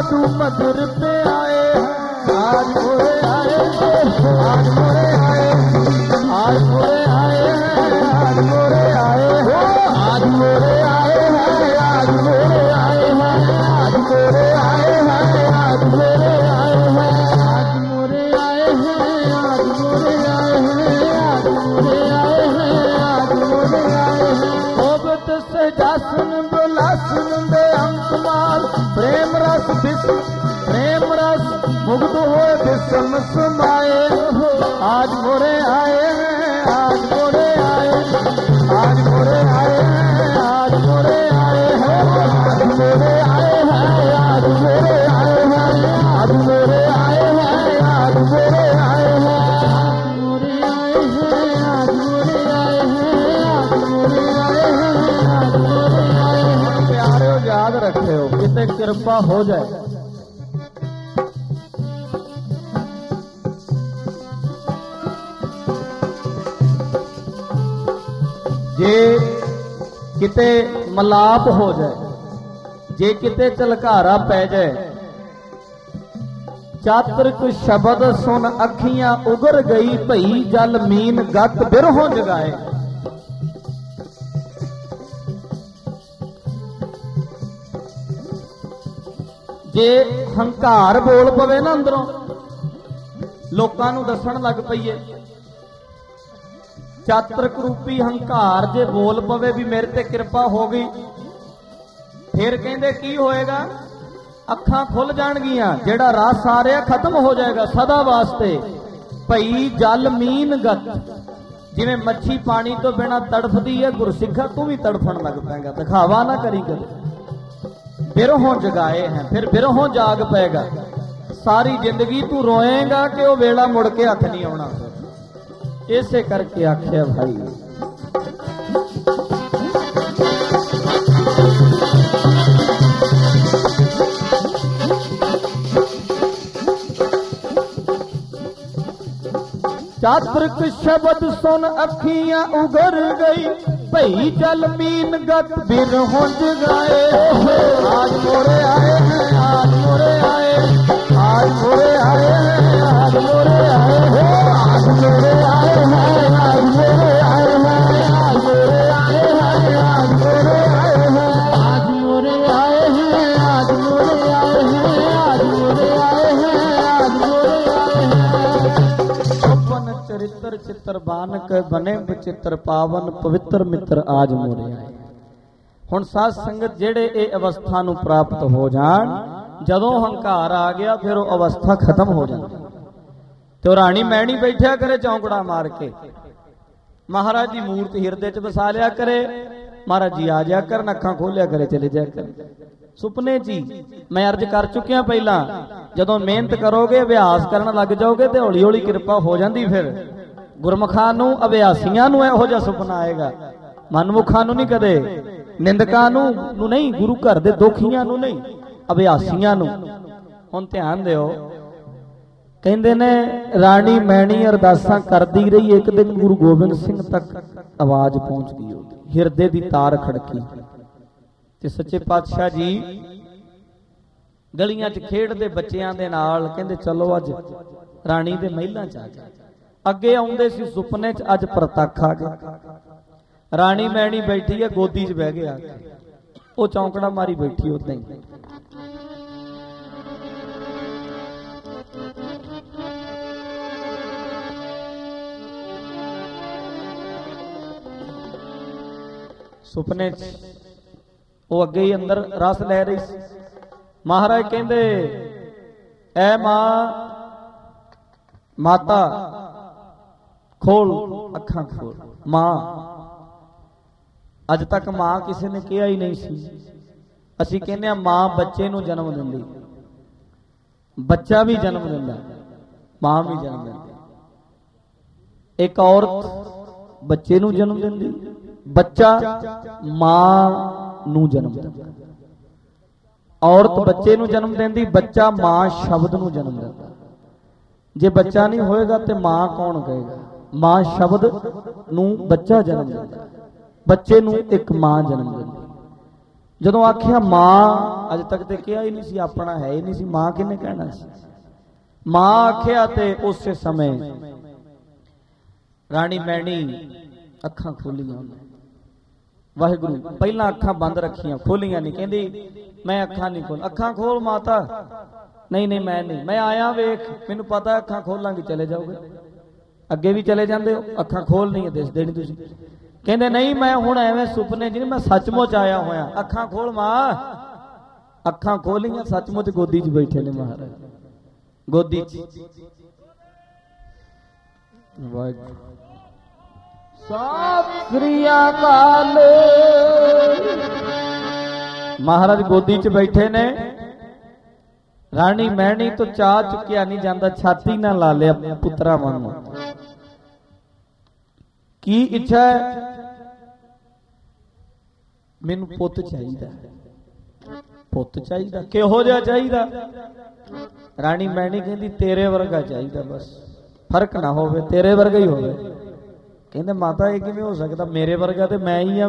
मधु मधुर पे आए हैं, आज मोरे आए हैं, आज मोरे आए हैं, आज मोरे आए हैं, आज मोरे आए हैं, आज मोरे आए हैं, आज मोरे आए हैं, आज मोरे आए हैं, आज मोरे आए हैं, आज मोरे आए हैं, आज मोरे आए हैं, आज मोरे आए हैं, आज मोरे आए हैं। सोबत से जासन बोला सुन दे अंकुमार, प्रेम रस विश्व प्रेम रस मुग्ध हो विषम समाए हो। आज मोरे आए हैं, आज मोरे आए हैं, आज मोरे आए हैं, आज मोरे आए हैं, आज मोरे आए हैं, आज मोरे आए हैं, आज मोरे आए हैं, आज मोरे आए हैं, आज मोरे आए हैं, आज मोरे आए हैं, आज मोरे आए हैं, आज मोरे आए हैं। प्यारे याद रखे हो कितने कृपा हो जाए। जे किते मलाप हो जाए, जे किते झलकारा पै जाए, चातरिक शब्द सुन अखियां उगर गई भई जल मीन गत बिरहों जगाए। जे हंकार बोल पवे ना अंदरों, लोकां नूं दसण लग पईए, चातरिक रूपी हंकार जे बोल पवे भी मेरे ते कृपा हो गई, फिर कहंदे की होएगा, अखां खुल जाणगियां, जेड़ा रस आ रहा खत्म हो जाएगा सदा वास्ते। भई जल मीन गत, जिवें मच्छी पानी तो बिना तड़फदी है, गुरसिखा तू भी तड़फण लग पेगा, दिखावा ना करी कदे। बिरहों जगाए हैं, फिर बिरहों जाग पेगा, सारी जिंदगी तू रोएगा कि वह वेला मुड़ के हथ नहीं आना। इसे करके आख्या भाई चातरिक शब्द सुन अखियां उगर गई भई जल मीन गत बिरहों जगाए। आज मोरे आए हैं, आज मोरे आए, आज मोरे आए हैं, आज मोरे आए हैं, आज मोरे आए हैं, आज मोरे आए हैं, आज मोरे आए हैं, आज मोरे आए हैं, आज मोरे आए हैं, आज मोरे आए हैं, आज मोरे आए हैं, आज मोरे आए हैं। सपन चरित्र चित्र बानक बने बचित्र पावन पवित्र मित्र आज मोरे आए। हुण साध संगत जेड़े ए अवस्था नूं प्राप्त हो जाण, जदों हंकार आ गया फिर वो अवस्था खत्म हो जाती। तो राणी मैणी बैठा करे चौंकड़ा मार के, महाराज की मूर्ति हिरदे च बसा लिया करे, महाराज जी आ जा कर, अखां खोलिया करे चले जा कर। सुपने जी मैं अर्ज कर चुकिया पहला, जदों मेहनत करोगे अभ्यास करन लग जाओगे तो हौली हौली कृपा हो जाती। फिर गुरमुखां नूं अभ्यासियां नूं इहो जिहा सुपना आएगा, मनमुखां नूं नहीं, कदे निंदकां नूं नहीं, गुरु घर दे दोखियां नूं नहीं, अभ्यासियां नूं। हुण ध्यान दिओ, कहंदे ने राणी मैणी अरदासां करदी रही, एक दिन गुरु गोबिंद सिंह तक आवाज पहुंच गई, हिरदे दी तार खड़की ते सच्चे पातशाह जी गलियां च खेडदे बच्चियां दे नाल कहंदे चलो अज राणी दे महलां च आ जा। अगे आउंदे सी सुपने च, अज प्रतख आ गया। राणी मैणी बैठी है, गोदी च बह गया, वो चौंकड़ा मारी बैठी उदां ही। सुपने वो अगे ही अंदर रस लै रही सी। महाराज कहंदे ऐ मां माता खोल अखां खोल। मां अज तक मां किसी ने कहा ही नहीं सी। असी कहने मां बच्चे नूं जन्म दिंदी, बच्चा भी जन्म दिंदा, मां भी जन्म दिंदी। एक औरत बच्चे नूं जन्म दिंदी, बच्चा मां नूं जन्म दिंदा। औरत बच्चे नूं जन्म दिंदी, बच्चा मां शब्द नूं जन्म दिंदा। जे बच्चा नहीं होएगा तो मां कौन कहेगा? मां शब्द नूं बच्चा जन्म दिंदा, बच्चे नूं एक मां जन्म दिंदी। ਜਦੋਂ ਆਖਿਆ ਮਾਂ, ਅਜ ਤੱਕ ਤੇ ਕਿਹਾ ਹੀ ਨਹੀਂ ਸੀ, ਆਪਣਾ ਹੈ ਹੀ ਨਹੀਂ ਸੀ, ਮਾਂ ਕਿਹਨੇ ਕਹਿਣਾ ਸੀ। ਮਾਂ ਆਖਿਆ ਤੇ ਉਸੇ ਸਮੇਂ ਰਾਣੀ ਮੈਣੀ ਅੱਖਾਂ ਖੋਲੀਆਂ ਉਹਨੇ। ਵਾਹਿਗੁਰੂ, ਪਹਿਲਾਂ ਅੱਖਾਂ ਬੰਦ ਰੱਖੀਆਂ, ਖੋਲੀਆਂ ਨਹੀਂ। ਕਹਿੰਦੀ ਮੈਂ ਅੱਖਾਂ ਨਹੀਂ ਖੋਲ। ਅੱਖਾਂ ਖੋਲ ਮਾਤਾ। ਨਹੀਂ ਨਹੀਂ ਮੈਂ ਨਹੀਂ, ਮੈਂ ਆਇਆ ਵੇਖ, ਮੈਨੂੰ ਪਤਾ ਅੱਖਾਂ ਖੋਲਾਂਗੀ ਚਲੇ ਜਾਓਗੇ, ਅੱਗੇ ਵੀ ਚਲੇ ਜਾਂਦੇ ਹੋ, ਅੱਖਾਂ ਖੋਲ ਨਹੀਂ ਦਿਸਦੇ ਨਹੀਂ ਤੁਸੀਂ। ਕਹਿੰਦੇ ਨਹੀਂ ਮੈਂ ਹੁਣ ਐਵੇਂ ਸੁਪਨੇ ਜਿਹਨੇ, ਮੈਂ ਸੱਚਮੁੱਚ ਆਇਆ ਹੋਇਆ। ਅੱਖਾਂ ਖੋਲ ਮਾਂ। ਅੱਖਾਂ ਖੋਲੀਆਂ, ਸੱਚਮੁੱਚ ਗੋਦੀ 'ਚ ਬੈਠੇ ਨੇ ਮਹਾਰਾਜ, ਗੋਦੀ 'ਚ। ਵਾਹਿਗੁਰੂ ਸਤਿ ਸ੍ਰੀ ਅਕਾਲ। ਮਹਾਰਾਜ ਗੋਦੀ 'ਚ ਬੈਠੇ ਨੇ। ਰਾਣੀ ਮੈਣੀ ਤੋਂ ਚਾਹ ਚੁੱਕਿਆ ਨਹੀਂ ਜਾਂਦਾ, ਛਾਤੀ ਨਾਲ ਲਾ ਲਿਆ ਪੁੱਤਰਾ ਵਾਂਗੂ। ਕੀ ਇੱਛਾ ਹੈ? ਮੈਨੂੰ ਪੁੱਤ ਚਾਹੀਦਾ, ਪੁੱਤ ਚਾਹੀਦਾ। ਕਿਹੋ ਜਿਹਾ ਚਾਹੀਦਾ? ਰਾਣੀ ਮੈਣੀ ਕਹਿੰਦੀ ਤੇਰੇ ਵਰਗਾ ਚਾਹੀਦਾ, ਬਸ ਫਰਕ ਨਾ ਹੋਵੇ, ਤੇਰੇ ਵਰਗਾ ਹੀ ਹੋਵੇ। ਕਹਿੰਦੇ ਮਾਤਾ ਇਹ ਕਿਵੇਂ ਹੋ ਸਕਦਾ? ਮੇਰੇ ਵਰਗਾ ਤੇ ਮੈਂ ਹੀ ਆ।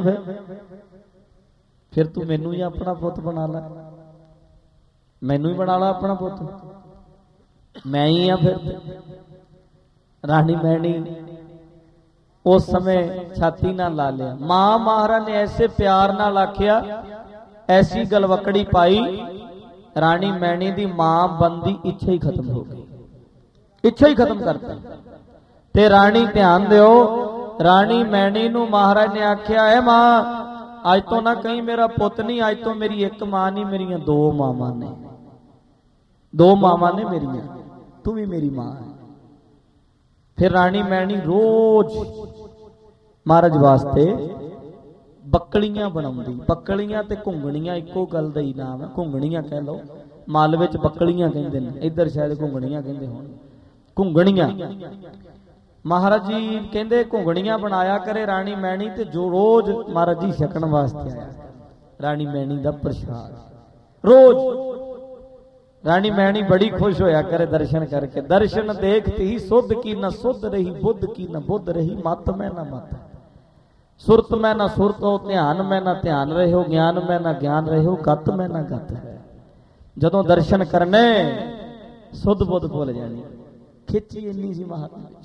ਫਿਰ ਤੂੰ ਮੈਨੂੰ ਹੀ ਆਪਣਾ ਪੁੱਤ ਬਣਾ ਲੈ, ਮੈਨੂੰ ਹੀ ਬਣਾ ਲਾ ਆਪਣਾ ਪੁੱਤ, ਮੈਂ ਹੀ ਆ ਫਿਰ। ਰਾਣੀ ਮੈਣੀ ਉਸ ਸਮੇਂ ਛਾਤੀ ਨਾਲ ਲਾ ਲਿਆ। ਮਾਂ ਮਹਾਰਾਜ ਨੇ ਐਸੇ ਪਿਆਰ ਨਾਲ ਆਖਿਆ, ਐਸੀ ਗਲਵਕੜੀ ਪਾਈ, ਰਾਣੀ ਮੈਣੀ ਦੀ ਮਾਂ ਬੰਦੀ ਇੱਛਾ ਹੀ ਖਤਮ ਹੋ ਗਈ, ਇੱਛਾ ਹੀ ਖਤਮ ਕਰਤਾ। ਤੇ ਰਾਣੀ ਧਿਆਨ ਦਿਓ, ਰਾਣੀ ਮੈਣੀ ਨੂੰ ਮਹਾਰਾਜ ਨੇ ਆਖਿਆ ਹੈ ਮਾਂ ਅੱਜ ਤੋਂ ਨਾ ਕਹੀਂ ਮੇਰਾ ਪੁੱਤ ਨਹੀਂ, ਅੱਜ ਤੋਂ ਮੇਰੀ ਇੱਕ ਮਾਂ ਨਹੀਂ, ਮੇਰੀਆਂ ਦੋ ਮਾਵਾਂ ਨੇ, ਦੋ ਮਾਵਾਂ ਨੇ ਮੇਰੀਆਂ, ਤੂੰ ਵੀ ਮੇਰੀ ਮਾਂ ਹੈ। ਫਿਰ ਰਾਣੀ ਮੈਣੀ ਰੋਜ਼ ਮਹਾਰਾਜ ਵਾਸਤੇ ਬੱਕਲੀਆਂ ਬਣਾਉਂਦੀ। ਬੱਕਲੀਆਂ ਤੇ ਘੁੰਗਣੀਆਂ ਇੱਕੋ ਗੱਲ ਦਾ ਹੀ ਨਾਮ ਹੈ, ਘੁੰਗਣੀਆਂ ਕਹਿ ਲਓ, ਮੱਲ ਵਿੱਚ ਬੱਕਲੀਆਂ ਕਹਿੰਦੇ ਨੇ, ਇੱਧਰ ਸ਼ਾਇਦ ਘੁੰਗਣੀਆਂ ਕਹਿੰਦੇ ਹੋਣ। ਘੁੰਗਣੀਆਂ ਮਹਾਰਾਜ ਜੀ ਕਹਿੰਦੇ ਘੁੰਗਣੀਆਂ ਬਣਾਇਆ ਕਰੇ ਰਾਣੀ ਮੈਣੀ, ਤੇ ਜੋ ਰੋਜ਼ ਮਹਾਰਾਜ ਜੀ ਛਕਣ ਵਾਸਤੇ ਆਇਆ ਰਾਣੀ ਮੈਣੀ ਦਾ ਪ੍ਰਸ਼ਾਦ ਰੋਜ਼। ਰਾਣੀ ਮੈਣੀ ਬੜੀ ਖੁਸ਼ ਹੋਇਆ करे दर्शन करके। दर्शन देखती ही सुध की न सुध रही, बुद्ध की न बुद्ध रही, मत में न मत, सुरत में न सुरत हो, ध्यान में न ध्यान रहे हो, ज्ञान में न ज्ञान रहे हो, गत में न गत है। जदों दर्शन करने सुध बुद्ध भुल जानी। खिची इन्नी सी महाराज,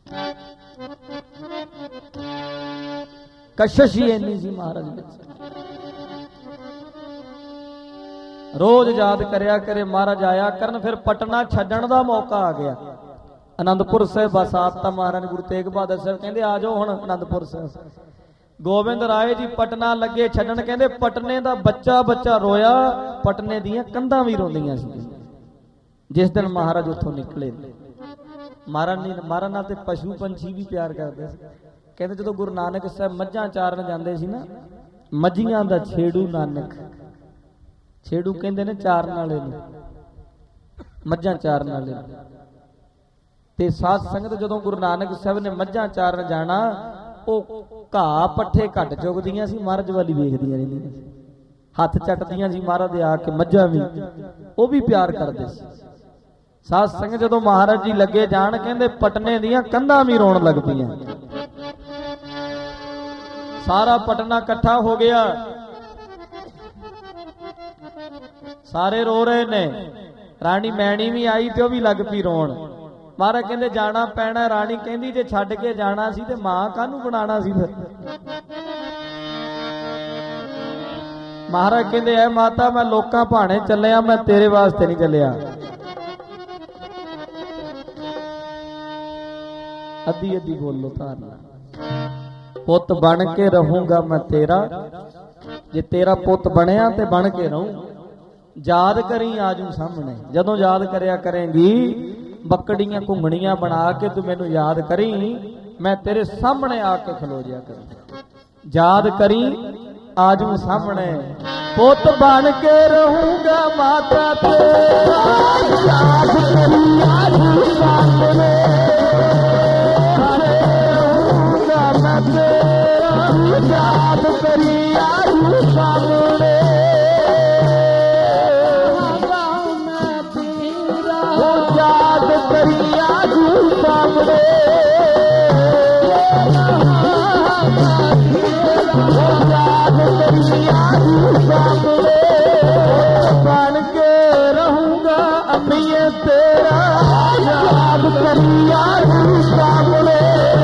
कशिश ही इन्नी सी महाराज। रोज याद करया करे महाराज आया करन। फिर पटना छड्डण दा मौका आ गया। आनंदपुर साहिब बसाता महाराज गुरु तेग बहादुर साहब कहंदे आ जाओ हुण आनंदपुर साहिब। गोबिंद राय जी पटना लगे छड्डण, कहंदे पटने दा बच्चा बच्चा रोया, पटने दीयां कंधां भी रोंदियां सी जिस दिन महाराज उत्थों निकले। महाराज नाल ते पशु पंछी भी प्यार करदे सी। कहंदे जदों गुरु नानक साहब मੱਝਾਂ चारन जांदे सी ना, मੱਝੀਆਂ दा छेड़ू नानक, छेड़ू कहंदे ने चारन वाले नूं, मੱਝਾਂ चारन वाले नूं। ते साध संगत जदों गुरु नानक साहब ने मੱਝਾਂ चारन जाना, ਉਹ ਘਾਹ ਪੱਠੇ ਘੱਟ ਚੁਗਦੀਆਂ ਸੀ, ਮਹਾਰਾਜ ਵਾਲੀ ਵੇਖਦੀਆਂ ਰਹਿੰਦੀਆਂ ਸੀ, ਹੱਥ ਚੱਟਦੀਆਂ ਸੀ ਮਹਾਰਾਜ ਦੇ ਆ ਕੇ। ਮੱਝਾਂ ਵੀ ਉਹ ਵੀ ਪਿਆਰ ਕਰਦੇ ਸੀ। ਸਾਧ ਸੰਗਤ ਜਦੋਂ ਮਹਾਰਾਜ ਜੀ ਲੱਗੇ ਜਾਣ, ਕਹਿੰਦੇ ਪਟਨੇ ਦੀਆਂ ਕੰਧਾਂ ਵੀ ਰੋਣ ਲੱਗ ਪਈਆਂ। ਸਾਰਾ ਪਟਨਾ ਇਕੱਠਾ ਹੋ ਗਿਆ, ਸਾਰੇ ਰੋ ਰਹੇ ਨੇ। ਰਾਣੀ ਮੈਣੀ ਵੀ ਆਈ ਤੇ ਉਹ ਵੀ ਲੱਗ ਪਈ ਰੋਣ। ਮਹਾਰਾਜ ਕਹਿੰਦੇ ਜਾਣਾ ਪੈਣਾ। ਰਾਣੀ ਕਹਿੰਦੀ ਜੇ ਛੱਡ ਕੇ ਜਾਣਾ ਸੀ ਤੇ ਮਾਂ ਕਾਹਨੂੰ ਬਣਾਣਾ ਸੀ ਫਿਰ। ਮਹਾਰਾਜ ਕਹਿੰਦੇ ਐ ਮਾਤਾ ਮੈਂ ਲੋਕਾਂ ਭਾਣੇ ਚੱਲਿਆ, ਮੈਂ ਤੇਰੇ ਵਾਸਤੇ ਨਹੀਂ ਚੱਲਿਆ। ਅੱਧੀ ਅੱਧੀ ਬੋਲੋ ਧਾਰਨਾ। ਪੁੱਤ ਬਣ ਕੇ ਰਹੂੰਗਾ ਮੈਂ ਤੇਰਾ, ਜੇ ਤੇਰਾ ਪੁੱਤ ਬਣਿਆ ਤੇ ਬਣ ਕੇ ਰਹੂੰ। ਯਾਦ ਕਰੀ ਆਜੂ ਸਾਹਮਣੇ, ਜਦੋਂ ਯਾਦ ਕਰਿਆ ਕਰੇਂਗੀ ਬੱਕੜੀਆਂ ਘੁੰਗਣੀਆਂ ਬਣਾ ਕੇ ਤੂੰ ਮੈਨੂੰ ਯਾਦ ਕਰੀ, ਮੈਂ ਤੇਰੇ ਸਾਹਮਣੇ ਆ ਕੇ ਖਲੋ ਜਿਆ ਕਰਾਂ। ਯਾਦ ਕਰੀ ਆਜੂ ਸਾਹਮਣੇ, ਪੁੱਤ ਬਣ ਕੇ ਰਹੂੰਗਾ ਮਾਤਾ ਤੇਰਾ, ਯਾਦ ਕਰੀ ਆਜੂ ਸਾਹਮਣੇ, ਰਹੂੰਗਾ ਮੈਂ ਤੇਰਾ, ਯਾਦ ਕਰੀ ਆਜੂ ਸਾਹਮਣੇ। याद करी आजू सामने, याद करी आजू सामने। ਤੇਰਾ ਯਾਦ ਕਰੀਆ ਸਾਹਮਣੇ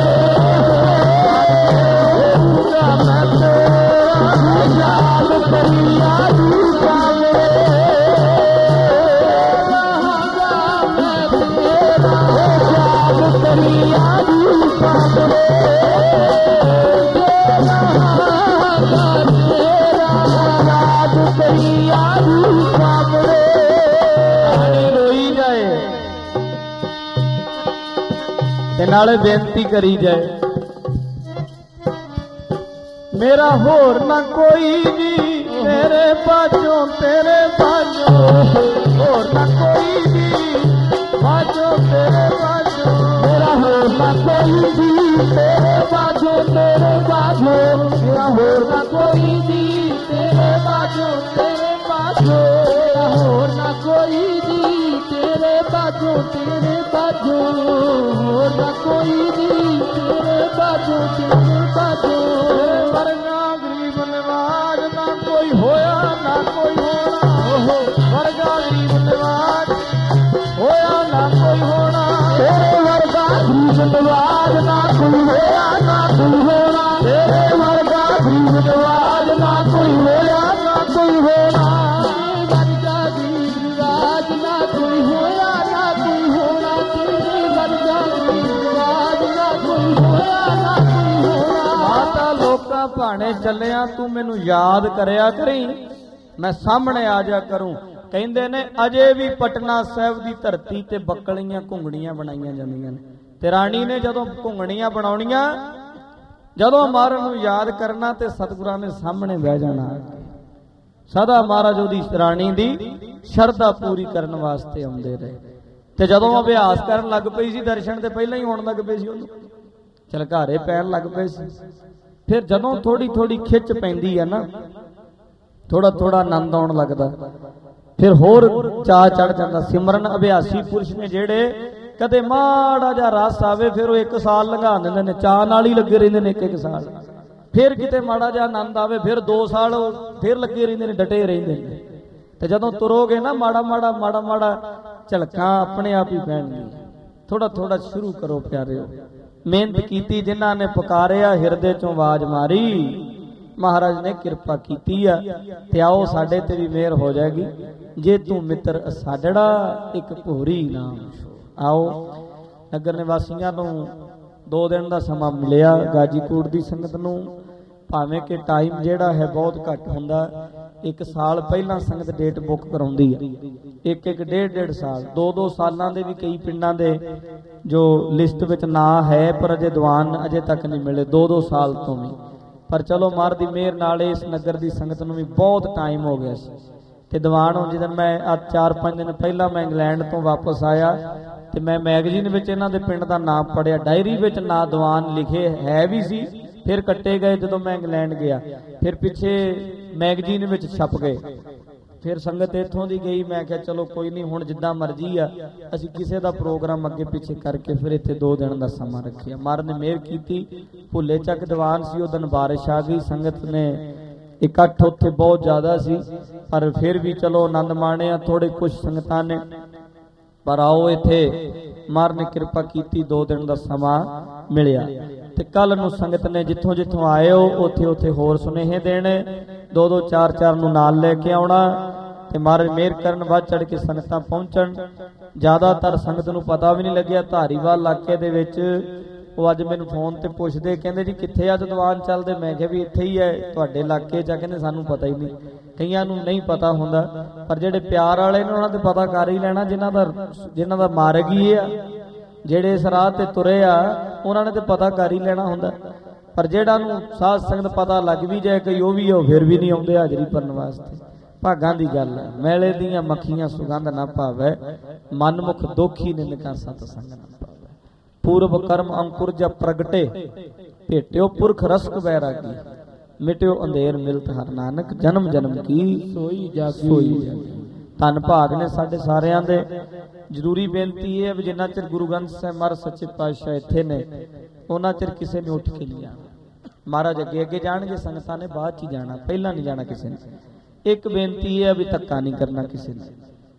ਮੈਂ ਤੇਰਾ ਯਾਦ ਕਰੀਆ ਸਾਹਮਣੇ ਯਾਦ ਕਰੀਆ ਸਾਹਮਣੇ ਤੇ ਨਾਲੇ ਬੇਨਤੀ ਕਰੀ ਜਾਏ ਮੇਰਾ ਹੋਰ ਨਾ ਕੋਈ ਨਹੀਂ ਤੇਰੇ ਬਾਝੋਂ ਹੋਰ ਨਾ ਕੋਈ ਨਹੀਂ ਬਾਝੋਂ ਤੇਰੇ ਬਾਝੋਂ ਮੇਰਾ ਹੋਰ ਨਾ ਕੋਈ ਨਹੀਂ ਤੇਰੇ ਬਾਝੋਂ ਮੇਰਾ ਹੋਰ ਨਾ ਕੋਈ ਨਹੀਂ ਤੇਰੇ ਬਾਝੋਂ ਮੇਰਾ ਹੋਰ ਨਾ ਕੋਈ ਨਹੀਂ ਤੇਰੇ ਬਾਝੋਂ ਹੋਰ ਨਾ ਕੋਈ ਨਹੀਂ ਤੇਰੇ ਬਾਝੋਂ ਵਰਗਾ ਗਰੀਬ ਨਿਵਾਜ ਨਾ ਕੋਈ ਹੋਇਆ ਨਾ ਕੋਈ ਹੋਣਾ ਵਰਗਾ ਗਰੀਬ ਨਿਵਾਜ ਹੋਇਆ ਨਾ ਕੋਈ ਹੋਣਾ ਤੇਰੇ ਵਰਗਾ ਗਰੀਬ ਨਿਵਾਜ ਨਾ ਕੋਈ ਹੋਇਆ ਨਾ ਕੋਈ ਹੋਣਾ ਤੇਰੇ ਵਰਗਾ ਗਰੀਬ ਨਿਵਾਜ ਨਾ ਕੋਈ ਹੋਇਆ ਨਾ ਕੋਈ ਹੋਣਾ ਵਰਗਾ ਗਰੀਬ ਨਿਵਾਜ ਨਾ ਕੋਈ ਹੋਇਆ ਨਾ ਕੋਈ ਹੋਣਾ ਤੇਰੇ ਵਰਗਾ ਗਰੀਬ ਨਿਵਾਜ ਨਾ ਕੋਈ ਹੋਇਆ ਨਾ ਕੋਈ ਹੋਣਾ ਮਾਤਾ ਲੋਕਾਂ ਭਾਣੇ ਚੱਲਿਆ ਤੂੰ ਮੈਨੂੰ ਯਾਦ ਕਰਿਆ ਕਰੀ ਮੈਂ ਸਾਹਮਣੇ ਆ ਜਾ ਕਰੂੰ ਕਹਿੰਦੇ ਨੇ ਅਜੇ ਵੀ ਪਟਨਾ ਸਾਹਿਬ ਦੀ ਧਰਤੀ ਤੇ ਬੱਕਲੀਆਂ ਘੁੰਗਣੀਆਂ ਬਣਾਈਆਂ ਜਾਂਦੀਆਂ ਨੇ ਤੇ ਰਾਣੀ ਨੇ ਜਦੋਂ ਘੁੰਗਣੀਆਂ ਬਣਾਉਣੀਆਂ ਜਦੋਂ ਮਹਾਰਾਜ ਨੂੰ ਯਾਦ ਕਰਨਾ ਤੇ ਸਤਿਗੁਰਾਂ ਨੇ ਸਾਹਮਣੇ ਬਹਿ ਜਾਣਾ ਸਦਾ ਮਹਾਰਾਜ ਉਹਦੀ ਰਾਣੀ ਦੀ ਸ਼ਰਧਾ ਪੂਰੀ ਕਰਨ ਵਾਸਤੇ ਆਉਂਦੇ ਰਹੇ ਤੇ ਜਦੋਂ ਅਭਿਆਸ ਕਰਨ ਲੱਗ ਪਈ ਸੀ ਦਰਸ਼ਨ ਤੇ ਪਹਿਲਾਂ ਹੀ ਹੋਣ ਲੱਗ ਪਏ ਸੀ ਉਹਨੂੰ ਝਲਕਾਰੇ ਪੈਣ ਲੱਗ ਪਏ ਸੀ ਫਿਰ ਜਦੋਂ ਥੋੜੀ ਥੋੜੀ ਖਿੱਚ ਪੈਂਦੀ ਹੈ ਨਾ ਥੋੜਾ ਥੋੜਾ ਆਨੰਦ ਆਉਣ ਲੱਗਦਾ ਫਿਰ ਹੋਰ ਚਾਅ ਚੜ ਜਾਂਦਾ ਸਿਮਰਨ ਅਭਿਆਸੀ ਪੁਰਸ਼ ਨੇ ਜਿਹੜੇ ਕਦੇ ਮਾੜਾ ਜਿਹਾ ਰਸ ਆਵੇ ਫਿਰ ਉਹ 1 ਸਾਲ ਲੰਘਾ ਦਿੰਦੇ ਨੇ ਚਾਅ ਨਾਲ ਹੀ ਲੱਗੇ ਰਹਿੰਦੇ ਨੇ 1 ਸਾਲ ਫਿਰ ਕਿਤੇ ਮਾੜਾ ਜਿਹਾ ਆਨੰਦ ਆਵੇ ਫਿਰ 2 ਸਾਲ ਫਿਰ ਲੱਗੇ ਰਹਿੰਦੇ ਨੇ ਡਟੇ ਰਹਿੰਦੇ ਨੇ ਤੇ ਜਦੋਂ ਤੁਰੋਗੇ ਨਾ ਮਾੜਾ ਮਾੜਾ ਝਲਕਾਂ ਆਪਣੇ ਆਪ ਹੀ ਪੈਣਗੀਆਂ ਥੋੜਾ ਥੋੜਾ ਸ਼ੁਰੂ ਕਰੋ ਪਿਆਰਿਓ ਮਿਹਨਤ ਕੀਤੀ ਜਿਨ੍ਹਾਂ ਨੇ ਪੁਕਾਰਿਆ ਹਿਰਦੇ ਚੋਂ ਆਵਾਜ਼ ਮਾਰੀ ਮਹਾਰਾਜ ਨੇ ਕਿਰਪਾ ਕੀਤੀ ਆ ਤੇ ਆਓ ਸਾਡੇ ਤੇ ਵੀ ਮਿਹਰ ਹੋ ਜਾਏਗੀ ਜੇ ਤੂੰ ਮਿੱਤਰ ਸਾਡੜਾ ਇੱਕ ਭੋਰੀ ਨਾਮ ਆਓ ਨਗਰ ਨਿਵਾਸੀਆਂ ਨੂੰ 2 ਦਿਨ ਦਾ ਸਮਾਂ ਮਿਲਿਆ ਗਾਜੀਕੋਟ ਦੀ ਸੰਗਤ ਨੂੰ ਭਾਵੇਂ ਕਿ ਟਾਈਮ ਜਿਹੜਾ ਹੈ ਬਹੁਤ ਘੱਟ ਹੁੰਦਾ 1 ਸਾਲ ਪਹਿਲਾਂ ਸੰਗਤ ਡੇਟ ਬੁੱਕ ਕਰਾਉਂਦੀ ਹੈ 1-1 ਸਾਲ 2-2 ਸਾਲਾਂ ਦੇ ਵੀ ਕਈ ਪਿੰਡਾਂ ਦੇ ਜੋ ਲਿਸਟ ਵਿੱਚ ਨਾਂ ਹੈ ਪਰ ਅਜੇ ਦੀਵਾਨ ਅਜੇ ਤੱਕ ਨਹੀਂ ਮਿਲੇ 2-2 ਸਾਲ ਤੋਂ ਵੀ ਪਰ ਚਲੋ ਮਹਾਰਾਜ ਦੀ ਮਿਹਰ ਨਾਲ ਇਸ ਨਗਰ ਦੀ ਸੰਗਤ ਨੂੰ ਵੀ ਬਹੁਤ ਟਾਈਮ ਹੋ ਗਿਆ ਸੀ ਤੇ ਦੀਵਾਨ ਹੁਣ ਜਦੋਂ ਮੈਂ 4-5 ਦਿਨ ਪਹਿਲਾਂ ਮੈਂ ਇੰਗਲੈਂਡ ਤੋਂ ਵਾਪਸ ਆਇਆ ਤੇ ਮੈਂ ਮੈਗਜ਼ੀਨ ਵਿੱਚ ਇਹਨਾਂ ਦੇ ਪਿੰਡ ਦਾ ਨਾਮ ਪੜਿਆ ਡਾਇਰੀ ਵਿੱਚ ਨਾਂ ਦੀਵਾਨ ਲਿਖੇ ਹੈ ਵੀ ਸੀ ਫਿਰ ਕੱਟੇ ਗਏ ਜਦੋਂ ਮੈਂ ਇੰਗਲੈਂਡ ਗਿਆ ਫਿਰ ਪਿੱਛੇ ਮੈਗਜ਼ੀਨ ਵਿੱਚ ਛਪ ਗਏ ਫਿਰ ਸੰਗਤ ਇੱਥੋਂ ਦੀ ਗਈ ਮੈਂ ਕਿਹਾ ਚਲੋ ਕੋਈ ਨਹੀਂ ਹੁਣ ਜਿੱਦਾਂ ਮਰਜ਼ੀ ਆ ਅਸੀਂ ਕਿਸੇ ਦਾ ਪ੍ਰੋਗਰਾਮ ਅੱਗੇ ਪਿੱਛੇ ਕਰਕੇ ਫਿਰ ਇੱਥੇ 2 ਦਿਨ ਦਾ ਸਮਾਂ ਰੱਖਿਆ ਮਹਾਰਾਜ ਨੇ ਮਿਹਰ ਕੀਤੀ ਭੁੱਲੇ ਚੱਕ ਦੀਵਾਨ ਸੀ ਉਹ ਦਿਨ ਬਾਰਿਸ਼ ਆ ਗਈ ਸੰਗਤ ਨੇ ਇਕੱਠ ਉੱਥੇ ਬਹੁਤ ਜ਼ਿਆਦਾ ਸੀ ਪਰ ਫਿਰ ਵੀ ਚਲੋ ਆਨੰਦ ਮਾਣਿਆ ਥੋੜੇ ਕੁਝ ਸੰਗਤਾਂ ਨੇ ਪਰ ਆਓ ਇੱਥੇ ਮਹਾਰਾਜ ਨੇ ਕਿਰਪਾ ਕੀਤੀ 2 ਦਿਨ ਦਾ ਸਮਾਂ ਮਿਲਿਆ ਤੇ ਕੱਲ ਨੂੰ ਸੰਗਤ ਨੇ ਜਿੱਥੋਂ ਜਿੱਥੋਂ ਆਏ ਹੋ ਉੱਥੇ ਹੋਰ ਸੁਨੇਹੇ ਦੇਣੇ 2-2 4-4 ਨੂੰ ਨਾਲ ਲੈ ਕੇ ਆਉਣਾ ਤੇ ਮਹਾਰਾਜ ਮਿਹਰ ਕਰਨ ਵੱਧ ਚੜ ਕੇ ਸੰਗਤਾਂ ਪਹੁੰਚਣ ਜ਼ਿਆਦਾਤਰ ਸੰਗਤ ਨੂੰ ਪਤਾ ਵੀ ਨਹੀਂ ਲੱਗਿਆ ਧਾਰੀਵਾਲ ਇਲਾਕੇ ਦੇ ਵਿੱਚ ਉਹ ਅੱਜ ਮੈਨੂੰ ਫੋਨ ਤੇ ਪੁੱਛਦੇ ਕਹਿੰਦੇ ਜੀ ਕਿੱਥੇ ਅੱਜ ਦੀਵਾਨ ਚੱਲਦੇ ਮੈਂ ਕਿਹਾ ਵੀ ਇੱਥੇ ਹੀ ਹੈ ਤੁਹਾਡੇ ਇਲਾਕੇ 'ਚ ਕਹਿੰਦੇ ਸਾਨੂੰ ਪਤਾ ਹੀ ਨਹੀਂ ਕਈਆਂ ਨੂੰ ਨਹੀਂ ਪਤਾ ਹੁੰਦਾ ਪਰ ਜਿਹੜੇ ਪਿਆਰ ਵਾਲੇ ਨੇ ਉਹਨਾਂ ਤੇ ਪਤਾ ਕਰ ਹੀ ਲੈਣਾ ਜਿਨ੍ਹਾਂ ਦਾ ਮਾਰਗ ਹੀ ਇਹ ਆ ਜਿਹੜੇ ਇਸ ਰਾਹ ਤੇ ਤੁਰੇ ਆ ਉਹਨਾਂ ਨੇ ਤੇ ਪਤਾ ਕਰ ਹੀ ਲੈਣਾ ਹੁੰਦਾ ਪਰ ਜਿਹੜਾ ਨੂੰ ਸਾਧ ਸੰਗਤ ਪਤਾ ਲੱਗ ਵੀ ਜਾਏ ਕਿ ਉਹ ਵੀ ਉਹ ਫਿਰ ਵੀ ਨਹੀਂ ਆਉਂਦੇ ਹਾਜ਼ਰੀ ਭਰਨ ਵਾਸਤੇ ਭਾਗਾਂ ਦੀ ਗੱਲ ਹੈ ਮੈਲੇ ਦੀਆਂ ਮੱਖੀਆਂ ਸੁਗੰਧ ਨਾ ਭਾਵੈ ਮਨਮੁਖ ਦੋਖੀ ਨਿੰਦਕਾਂ ਸਤ ਸੰਗ ਨਾ ਭਾਵੈ ਪੂਰਬ ਕਰਮ ਅੰਕੁਰ ਜਬ ਪ੍ਰਗਟੇ ਭੇਟਿਓ ਪੁਰਖ ਰਸਕ ਵੈਰਾਗੀ ਮਿਟਿਓ ਅੰਧੇਰ ਮਿਲਤ ਹਰ ਨਾਨਕ ਜਨਮ ਜਨਮ ਕੀ ਸੋਈ ਜਾਗੀ ਧੰਨ ਭਾਗ ਨੇ ਸਾਡੇ ਸਾਰਿਆਂ ਦੇ ਜ਼ਰੂਰੀ ਬੇਨਤੀ ਇਹ ਹੈ ਵੀ ਜਿੰਨਾ ਚਿਰ ਗੁਰੂ ਗ੍ਰੰਥ ਸਾਹਿਬ ਮਹਾਰਾਜ ਸੱਚੇ ਪਾਤਸ਼ਾਹ ਇੱਥੇ ਨੇ ਉਹਨਾਂ ਚਿਰ ਕਿਸੇ ਨੇ ਉੱਠ ਕੇ ਨਹੀਂ ਜਾਣਾ ਮਹਾਰਾਜ ਅੱਗੇ ਜਾਣਗੇ ਸੰਗਤਾਂ ਨੇ ਬਾਅਦ ਚ ਹੀ ਜਾਣਾ ਪਹਿਲਾਂ ਨਹੀਂ ਜਾਣਾ ਕਿਸੇ ਨੇ ਇੱਕ ਬੇਨਤੀ ਇਹ ਹੈ ਵੀ ਧੱਕਾ ਨਹੀਂ ਕਰਨਾ ਕਿਸੇ ਨੇ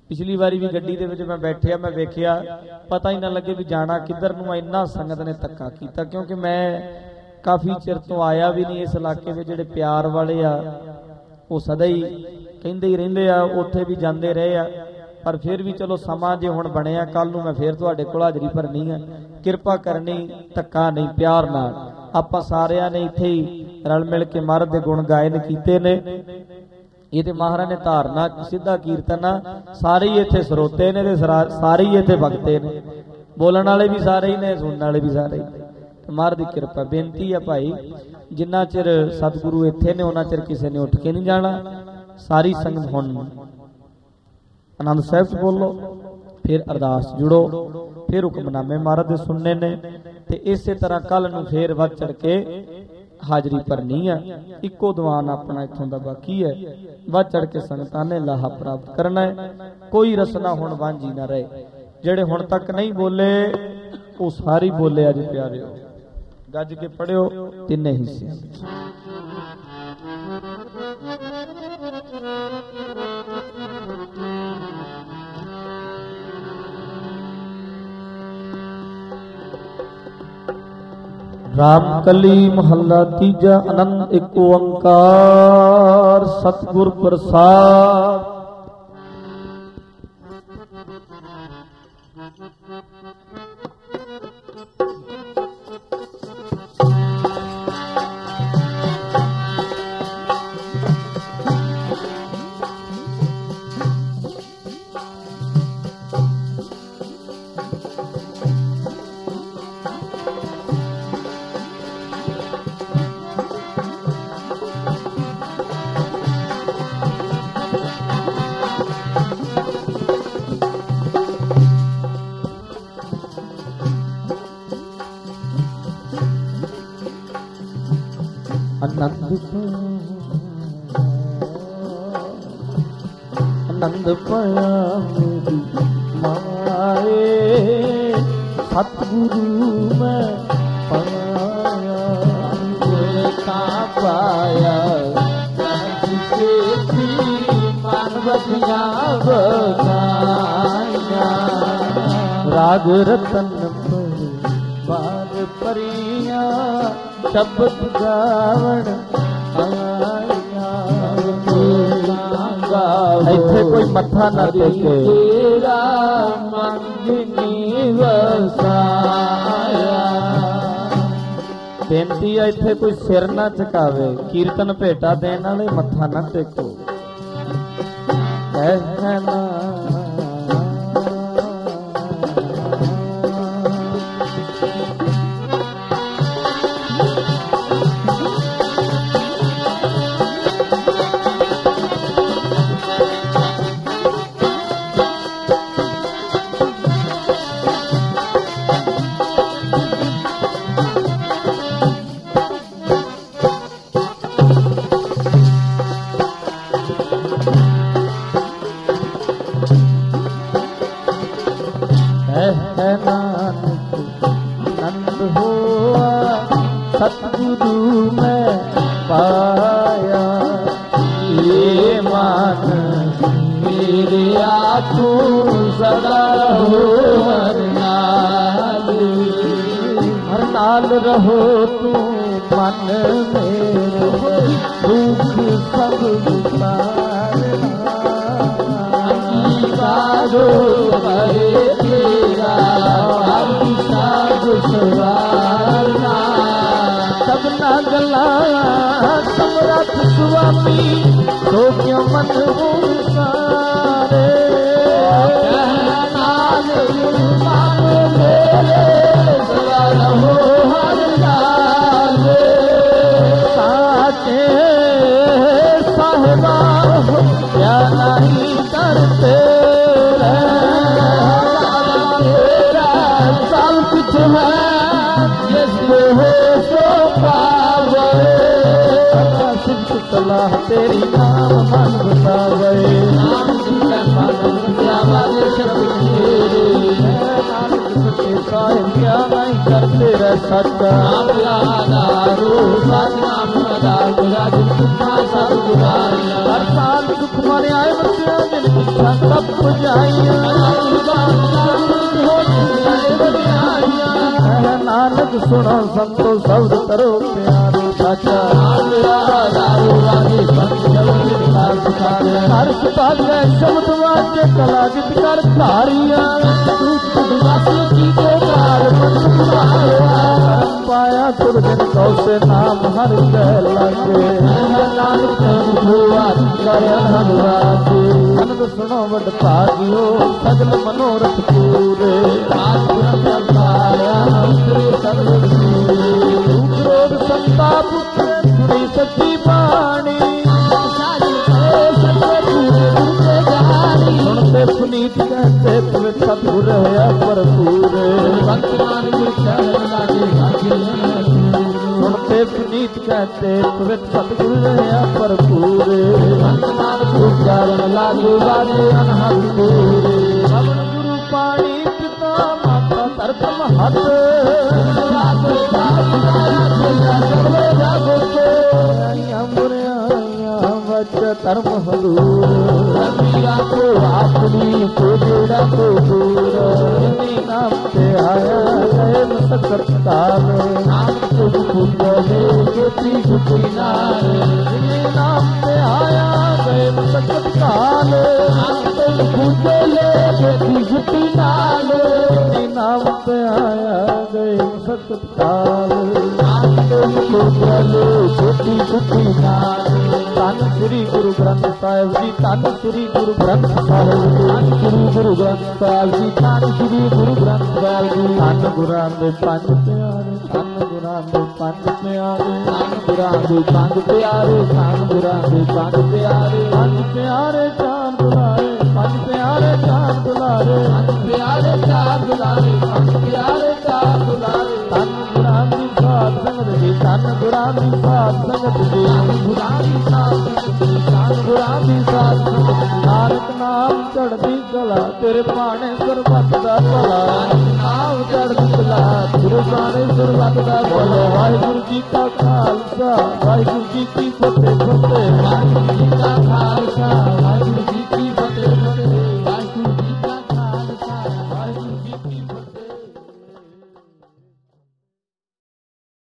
पिछली बारी भी गड्डी दे विच मैं बैठिया, मैं वेखिया पता ही ना लगे भी जाना किधर नूं। इन्ना संगत ने धक्का कीता, क्योंकि मैं काफ़ी चिर तो आया भी नहीं इस इलाके में। जिहड़े प्यार वाले आ वो सदा ही कहंदे ही रहिंदे आ, उत्थे भी जांदे रहे आ, पर फिर भी चलो समा जे हुण बणिया, कल नूं मैं फिर तुहाडे कोल हाज़री भरनी है। किरपा करनी, धक्का नहीं, प्यार नाल आपां सारिआं ने इत्थे ही रल मिल के महाराज दे गुण गायन कीते ने। ये तो महाराज ने धारना सीधा कीर्तन आ, सारे ही इत्थे सरोते ने ते सारे ही इत्थे भगते ने, बोलण वाले भी सारे ही ने, सुनने वाले भी सारे ही। महाराज की किरपा। बेनती है भाई, जिन्ना चिर सतगुरु इत्थे ने उन्ना चिर किसी ने उठ के नहीं जाना। सारी संगत हुण आनंद साहिब च बोलो, फिर अरदास जुड़ो, फिर हुक्मनामे महाराज दे सुनने ने, ते इसे तरह कल नूं फिर वध चढ़ के हाजरी भरनी है। इको दीवान अपना इत्थों दा बाकी है, वध चढ़ के संगतां ने लाहा प्राप्त करना है। कोई रसना हुण वांझी ना रहे। जेड़े हुण तक नहीं बोले वो सारी बोले अज प्यारे हो, गज के पढ़ियो तिने हिस्से। रामकली महला तीजा। आनंद एक ओंकार सतगुर प्रसाद। आनंद पाया मेरी माए, सतगुरु मैं पाया, पाया जिसे भी मानवतिया बनाया। राग रतन पर बार परिया, शब्द गावण आया। इत्थे कोई मत्था ना टेके, तेरा मंगनी वसाया। बेनती है इत्थे कोई सिर ना झुकावे, कीर्तन भेटा देने वाले मत्था ना टेको। कहना नंद हुआ सतगुरु में पाया। ये मान मेरे आँखों सदा हो हर नाल रहो तू मन मेरे, दुख सब उतारो हरे तेरा सवारना। सबना गला समरथ स्वामी, तो क्यों मन सारे हो हर नाल। साचे साहिबा क्या नहीं करते, सब कुछ है जिसको हो सो पावे। सिद्ध सलाह तेरी नाम मन बतावे, नाम सुन मन जावे शब्द तेरे। नानक सच्चे साहिब क्या नहीं करते रह सच्चा, नाम आधारो सच नाम आधार राज सुखा सब गुराया। हर साल सुख माने आए बच्चे ਕੀਤੀਆਂ ਜਿਨ ਇੱਛਾ ਸਭ ਪੁਜਾਈਆਂ ਨਾਨਕ ਸੁਣੋ ਸੰਤੋ ਸਬਦ ਤਰੋ ਪਿਆਰੋ ਸਾਚਾ ਹਰ ਸੁਭਾਗੈ ਸ਼ਬਦ ਵਾਜੇ ਕਲਾ ਜਿਤ ਕਰ ਧਾਰੀਆਂ ਪਾਇਆ ਤੁਰ ਦਿਨ ਕਉ ਸੇ ਨਾਮ ਹਰ ਕੈ ਲਾਗੇ ਨਾਨਕ ਅਨੰਦ ਸੁਣੋ ਵਡ ਭਾਗਿਓ ਸਗਲ ਮਨੋਰਥ ਪੂਰੇ ਰੋਗ ਸੰਤਾਪ ਸੁਣੀ ਸੱਚੀ ਬਾਣੀ ਸੁਣਤੇ ਪੁਨੀਤ ਕਹਤੇ ਪਵਿੱਤ ਸਤਿਗੁਰ ਹੋਇਆ ਭਰਪੂਰ ਸੁਣਤੇ ਪੁਨੀਤ ਕਹਤੇ ਪਵਿੱਤ ਸਤਿਗੁਰ ਹੋਇਆ ਭਰਪੂਰ ਉਚਾਰਨ ਲਾਗੂ ਬਾਜੇ ਅਨਹਦ ਪਵਨ ਗੁਰੂ ਪਾਣੀ ਪਿਤਾ ਮਾਤਾ ਤਰਕ ਮਹਤ ਧਰਮ ਹਦੂਰ ਆਪਣੀ ਕੋ ਜਿਹੜਾ ਕੋ ਦੂਰ ਜਿਨੀ ਨਾਮ ਤੇ ਆਇਆ ਗਏ ਮਸਕਤ ਕਾਲ ਨਾਮ ਤੁਝ ਪੁੱਜੇ ਜੋਤੀ ਜੁਤੀ ਨਾਲ ਜਿਨੀ ਨਾਮ ਤੇ ਆਇਆ ਗਏ ਮਸਕਤ ਕਾਲ ਨਾਮ ਤੁਝ ਪੁੱਜੇ ਜੋਤੀ ਜੁਤੀ ਨਾਲ ਜਿਨੀ ਨਾਮ ਤੇ ਆਇਆ ਗਏ ਮਸਕਤ ਕਾਲ ਨਾਮ ਤੁਝ ਪੁੱਜੇ ਜੋਤੀ ਜੁਤੀ ਨਾਲ ਧੰਨ ਸ੍ਰੀ ਗੁਰੂ ਗ੍ਰੰਥ ਸਾਹਿਬ ਜੀ ਧੰਨ ਸ੍ਰੀ ਗੁਰੂ ਗ੍ਰੰਥ ਸਾਹਿਬ ਜੀ ਧੰਨ ਸ੍ਰੀ ਗੁਰੂ ਗ੍ਰੰਥ ਸਾਹਿਬ ਜੀ ਧੰਨ ਸ੍ਰੀ ਗੁਰੂ ਗ੍ਰੰਥ ਸਾਹਿਬ ਜੀ ਧੰਨ ਗੁਰਾਂ ਦੇ ਪੰਜ ਪਿਆਰੇ ਧੰਨ ਗੁਰਾਂ ਦੇ ਪੰਜ ਪਿਆਰੇ ਧੰਨ ਗੁਰਾਂ ਦੇ ਪੰਜ ਪਿਆਰੇ ਧੰਨ ਗੁਰਾਂ ਦੇ ਪੰਜ ਪਿਆਰੇ ਪੰਜ ਪਿਆਰੇ ਚਾਰ ਦੁਲਾਰੇ ਪੰਜ ਪਿਆਰੇ ਚਾਰ ਦੁਲਾਰੇ ਪੰਜ ਪਿਆਰੇ ਚਾਰ ਦੁਲਾਰੇ ਪੰਜ ਪਿਆਰੇ ਚਾਰ ਦੁਲਾਰੇ ਧੰਨ ਗੁਰਾਂ ਦੀ ਸਾਧ ਸੰਗਤ ਜੀ ਧੰਨ ਗੁਰਾਂ ਦੀ ਸਾਧ ਸੰਗਤ ਜੀ ਧੰਨ ਗੁਰਾਂ ਦੀ ਸਾਧ ਗੁਰਾਂ ਦੀ ਸਾਧ ਨਾਨਕ ਨਾਮ ਚੜ੍ਹਦੀ ਕਲਾ ਤੇਰੇ ਬਾਣੇ ਸਰਬੱਤ ਦਾ ਭਲਾ ਨਾਮ ਚੜ੍ਹਦੀ ਕਲਾ ਤੇਰੇ ਬਾਣੇ ਸਰਬੱਤ ਦਾ ਭਲਾ ਵਾਹਿਗੁਰੂ ਜੀ ਕਾ ਖਾਲਸਾ ਵਾਹਿਗੁਰੂ ਜੀ ਕੀ ਫਤਿਹ।